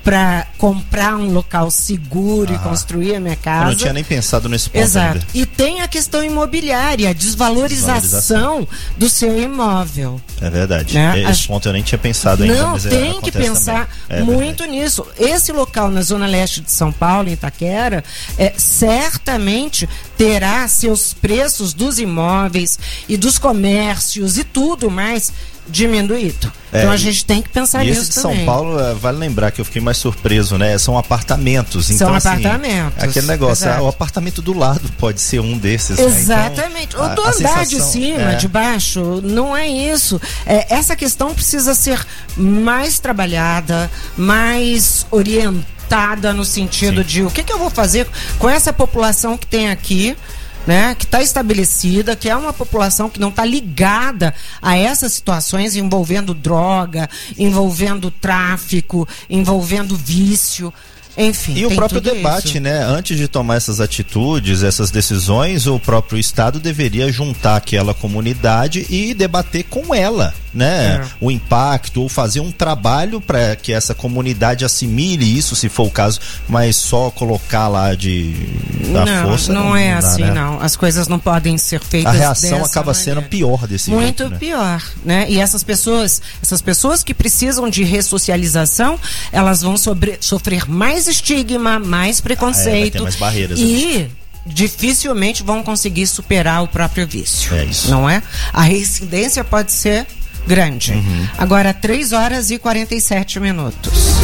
Speaker 14: para comprar um local seguro e construir a minha casa.
Speaker 15: Eu não tinha nem pensado nesse ponto.
Speaker 14: Exato.
Speaker 15: Ainda.
Speaker 14: E tem a questão imobiliária, a desvalorização do seu imóvel.
Speaker 15: É verdade.
Speaker 14: Né?
Speaker 15: Esse ponto eu nem tinha pensado ainda.
Speaker 14: Não,
Speaker 15: mas
Speaker 14: tem que pensar muito nisso. Esse local na zona leste de São Paulo, em Itaquera, certamente terá seus preços dos imóveis e dos comércios e tudo mais diminuído. Então a gente tem que pensar nisso também.
Speaker 15: São Paulo, vale lembrar que eu fiquei mais surpreso, né? São apartamentos.
Speaker 14: São
Speaker 15: então,
Speaker 14: apartamentos.
Speaker 15: Assim, aquele negócio, o apartamento do lado pode ser um desses.
Speaker 14: Exatamente.
Speaker 15: Né? Então,
Speaker 14: ou do andar de cima, de baixo, não é isso. Essa questão precisa ser mais trabalhada, mais orientada no sentido de o que eu vou fazer com essa população que tem aqui, né, que está estabelecida, que é uma população que não está ligada a essas situações envolvendo droga, envolvendo tráfico, envolvendo vício. Enfim,
Speaker 15: e o próprio debate,
Speaker 14: isso,
Speaker 15: né? Antes de tomar essas atitudes, essas decisões, o próprio Estado deveria juntar aquela comunidade e debater com ela, né? O impacto, ou fazer um trabalho para que essa comunidade assimile isso, se for o caso, mas só colocar lá da força.
Speaker 14: Não é
Speaker 15: dá,
Speaker 14: assim,
Speaker 15: né?
Speaker 14: não. As coisas não podem ser feitas.
Speaker 15: A reação
Speaker 14: dessa
Speaker 15: acaba
Speaker 14: maneira.
Speaker 15: sendo pior desse jeito.
Speaker 14: Muito pior, né? E essas pessoas que precisam de ressocialização, elas vão sofrer mais estigma, mais preconceito.
Speaker 15: Vai ter mais barreiras.
Speaker 14: E dificilmente vão conseguir superar o próprio vício.
Speaker 15: É isso.
Speaker 14: Não é? A reincidência pode ser grande. Agora, 3h47.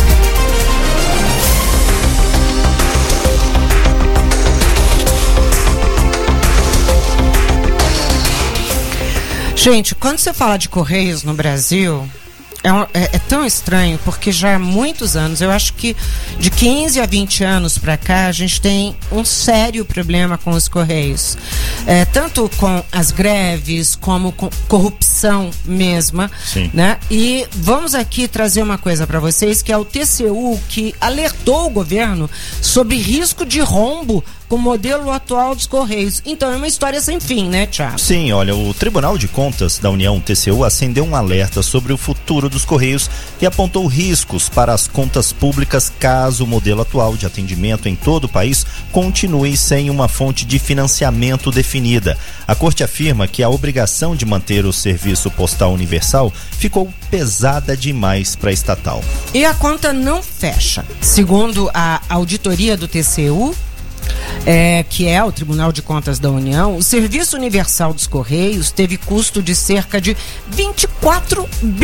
Speaker 14: Gente, quando você fala de Correios no Brasil, é tão estranho, porque já há muitos anos, eu acho que de 15 a 20 anos para cá, a gente tem um sério problema com os Correios. Tanto com as greves, como com corrupção mesma.
Speaker 15: Sim.
Speaker 14: Né? E vamos aqui trazer uma coisa para vocês, que é o TCU, que alertou o governo sobre risco de rombo com o modelo atual dos Correios. Então é uma história sem fim, né, Thiago?
Speaker 15: Sim, olha, o Tribunal de Contas da União, TCU, acendeu um alerta sobre o futuro dos Correios e apontou riscos para as contas públicas caso o modelo atual de atendimento em todo o país continue sem uma fonte de financiamento definida. A Corte afirma que a obrigação de manter o serviço postal universal ficou pesada demais para a estatal.
Speaker 14: E a conta não fecha. Segundo a auditoria do TCU, que é o Tribunal de Contas da União, o Serviço Universal dos Correios teve custo de cerca de 24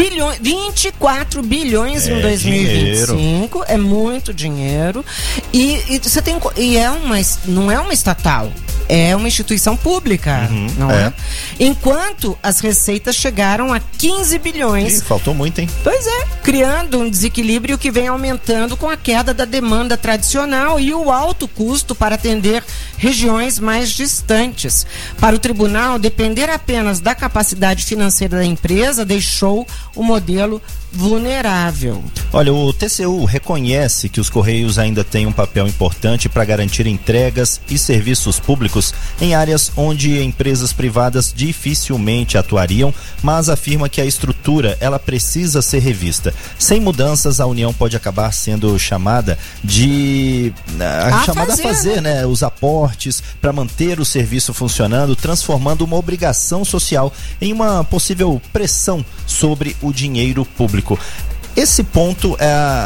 Speaker 14: bilhões em 2025.
Speaker 15: Dinheiro.
Speaker 14: É muito dinheiro. E você tem, não é uma estatal, é uma instituição pública, não é? Enquanto as receitas chegaram a 15 bilhões.
Speaker 15: Faltou muito, hein?
Speaker 14: Pois é, criando um desequilíbrio que vem aumentando com a queda da demanda tradicional e o alto custo para atender regiões mais distantes. Para o tribunal, depender apenas da capacidade financeira da empresa deixou o modelo vulnerável.
Speaker 15: Olha, o TCU reconhece que os Correios ainda têm um papel importante para garantir entregas e serviços públicos em áreas onde empresas privadas dificilmente atuariam, mas afirma que a estrutura ela precisa ser revista. Sem mudanças, a União pode acabar sendo chamada a fazer, né, os aportes para manter o serviço funcionando, transformando uma obrigação social em uma possível pressão sobre o dinheiro público. Esse ponto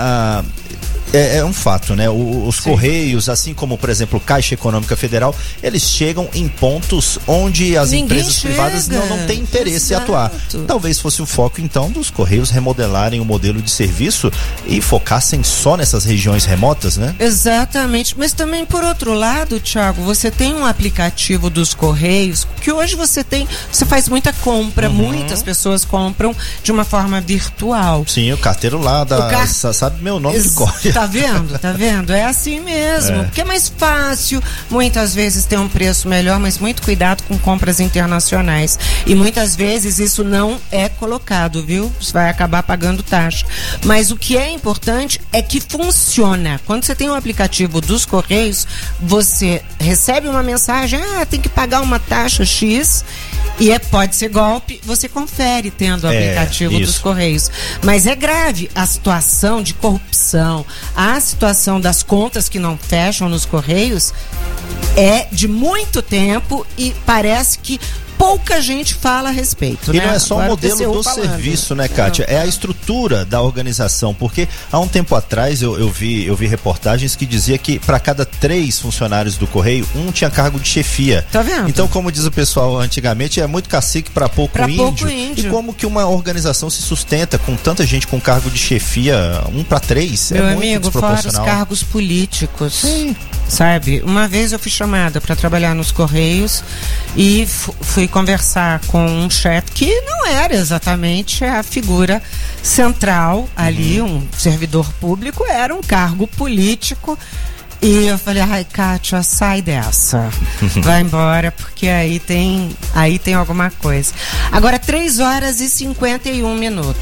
Speaker 15: é um fato, né? Os Correios, assim como, por exemplo, Caixa Econômica Federal, eles chegam em pontos onde as empresas privadas não têm interesse em atuar. Talvez fosse o foco, então, dos Correios remodelarem o modelo de serviço e focassem só nessas regiões remotas, né?
Speaker 14: Exatamente. Mas também, por outro lado, Thiago, você tem um aplicativo dos Correios que hoje você faz muita compra, muitas pessoas compram de uma forma virtual.
Speaker 15: Sim, o carteiro lá sabe meu nome de cor.
Speaker 14: Tá vendo? É assim mesmo. Porque é mais fácil, muitas vezes tem um preço melhor, mas muito cuidado com compras internacionais. E muitas vezes isso não é colocado, viu? Você vai acabar pagando taxa. Mas o que é importante é que funciona. Quando você tem um aplicativo dos Correios, você recebe uma mensagem, tem que pagar uma taxa X, e pode ser golpe, você confere tendo o aplicativo dos Correios. Mas é grave a situação de corrupção, a situação das contas que não fecham nos Correios é de muito tempo e parece que pouca gente fala a respeito.
Speaker 15: E
Speaker 14: né?
Speaker 15: não é só
Speaker 14: Agora
Speaker 15: o modelo do
Speaker 14: falando.
Speaker 15: serviço, né, Kátia? É a estrutura da organização, porque há um tempo atrás eu vi reportagens que dizia que para cada 3 funcionários do Correio, um tinha cargo de chefia.
Speaker 14: Tá vendo?
Speaker 15: Então, como diz o pessoal antigamente, é muito cacique para pouco índio. E como que uma organização se sustenta com tanta gente com cargo de chefia, 1 para 3?
Speaker 14: Meu
Speaker 15: é muito
Speaker 14: amigo, fora os
Speaker 15: desproporcional.
Speaker 14: cargos políticos. Sim. Sabe? Uma vez eu fui chamada para trabalhar nos Correios e fui conversar com um chefe que não era exatamente a figura central ali, um servidor público, era um cargo político. E eu falei, ai, Kátia, sai dessa. Vai embora, porque aí tem alguma coisa. Agora, 3h51.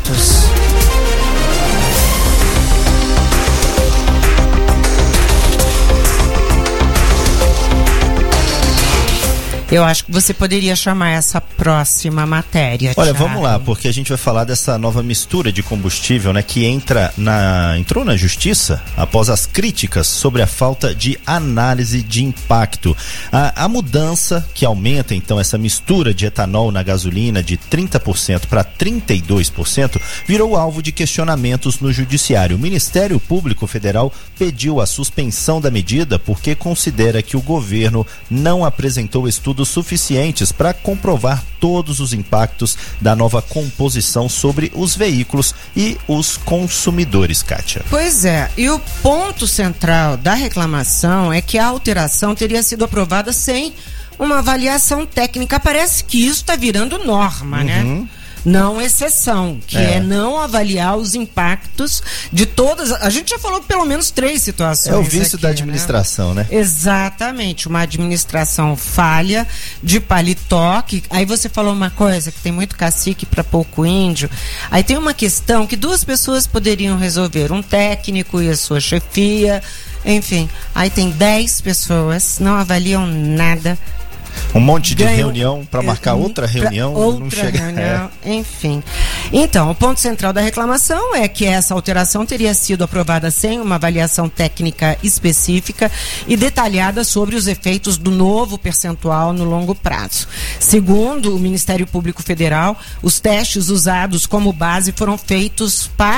Speaker 14: Eu acho que você poderia chamar essa próxima matéria.
Speaker 15: Olha,
Speaker 14: Thiago.
Speaker 15: vamos lá, porque a gente vai falar dessa nova mistura de combustível, né, que entrou na justiça após as críticas sobre a falta de análise de impacto. A mudança que aumenta, então, essa mistura de etanol na gasolina de 30% para 32% virou alvo de questionamentos no judiciário. O Ministério Público Federal pediu a suspensão da medida porque considera que o governo não apresentou estudos suficientes para comprovar todos os impactos da nova composição sobre os veículos e os consumidores, Kátia.
Speaker 14: Pois é, e o ponto central da reclamação é que a alteração teria sido aprovada sem uma avaliação técnica. Parece que isso está virando norma, né? Não exceção, que é não avaliar os impactos de todas. A gente já falou pelo menos 3 situações.
Speaker 15: É o vício
Speaker 14: aqui,
Speaker 15: da administração, né?
Speaker 14: Exatamente, uma administração falha, de paletó, que aí você falou uma coisa, que tem muito cacique para pouco índio. Aí tem uma questão que 2 pessoas poderiam resolver, um técnico e a sua chefia, enfim. Aí tem 10 pessoas, não avaliam nada.
Speaker 15: Um monte de reunião para marcar outra reunião.
Speaker 14: Enfim. Então, o ponto central da reclamação é que essa alteração teria sido aprovada sem uma avaliação técnica específica e detalhada sobre os efeitos do novo percentual no longo prazo. Segundo o Ministério Público Federal, os testes usados como base foram feitos para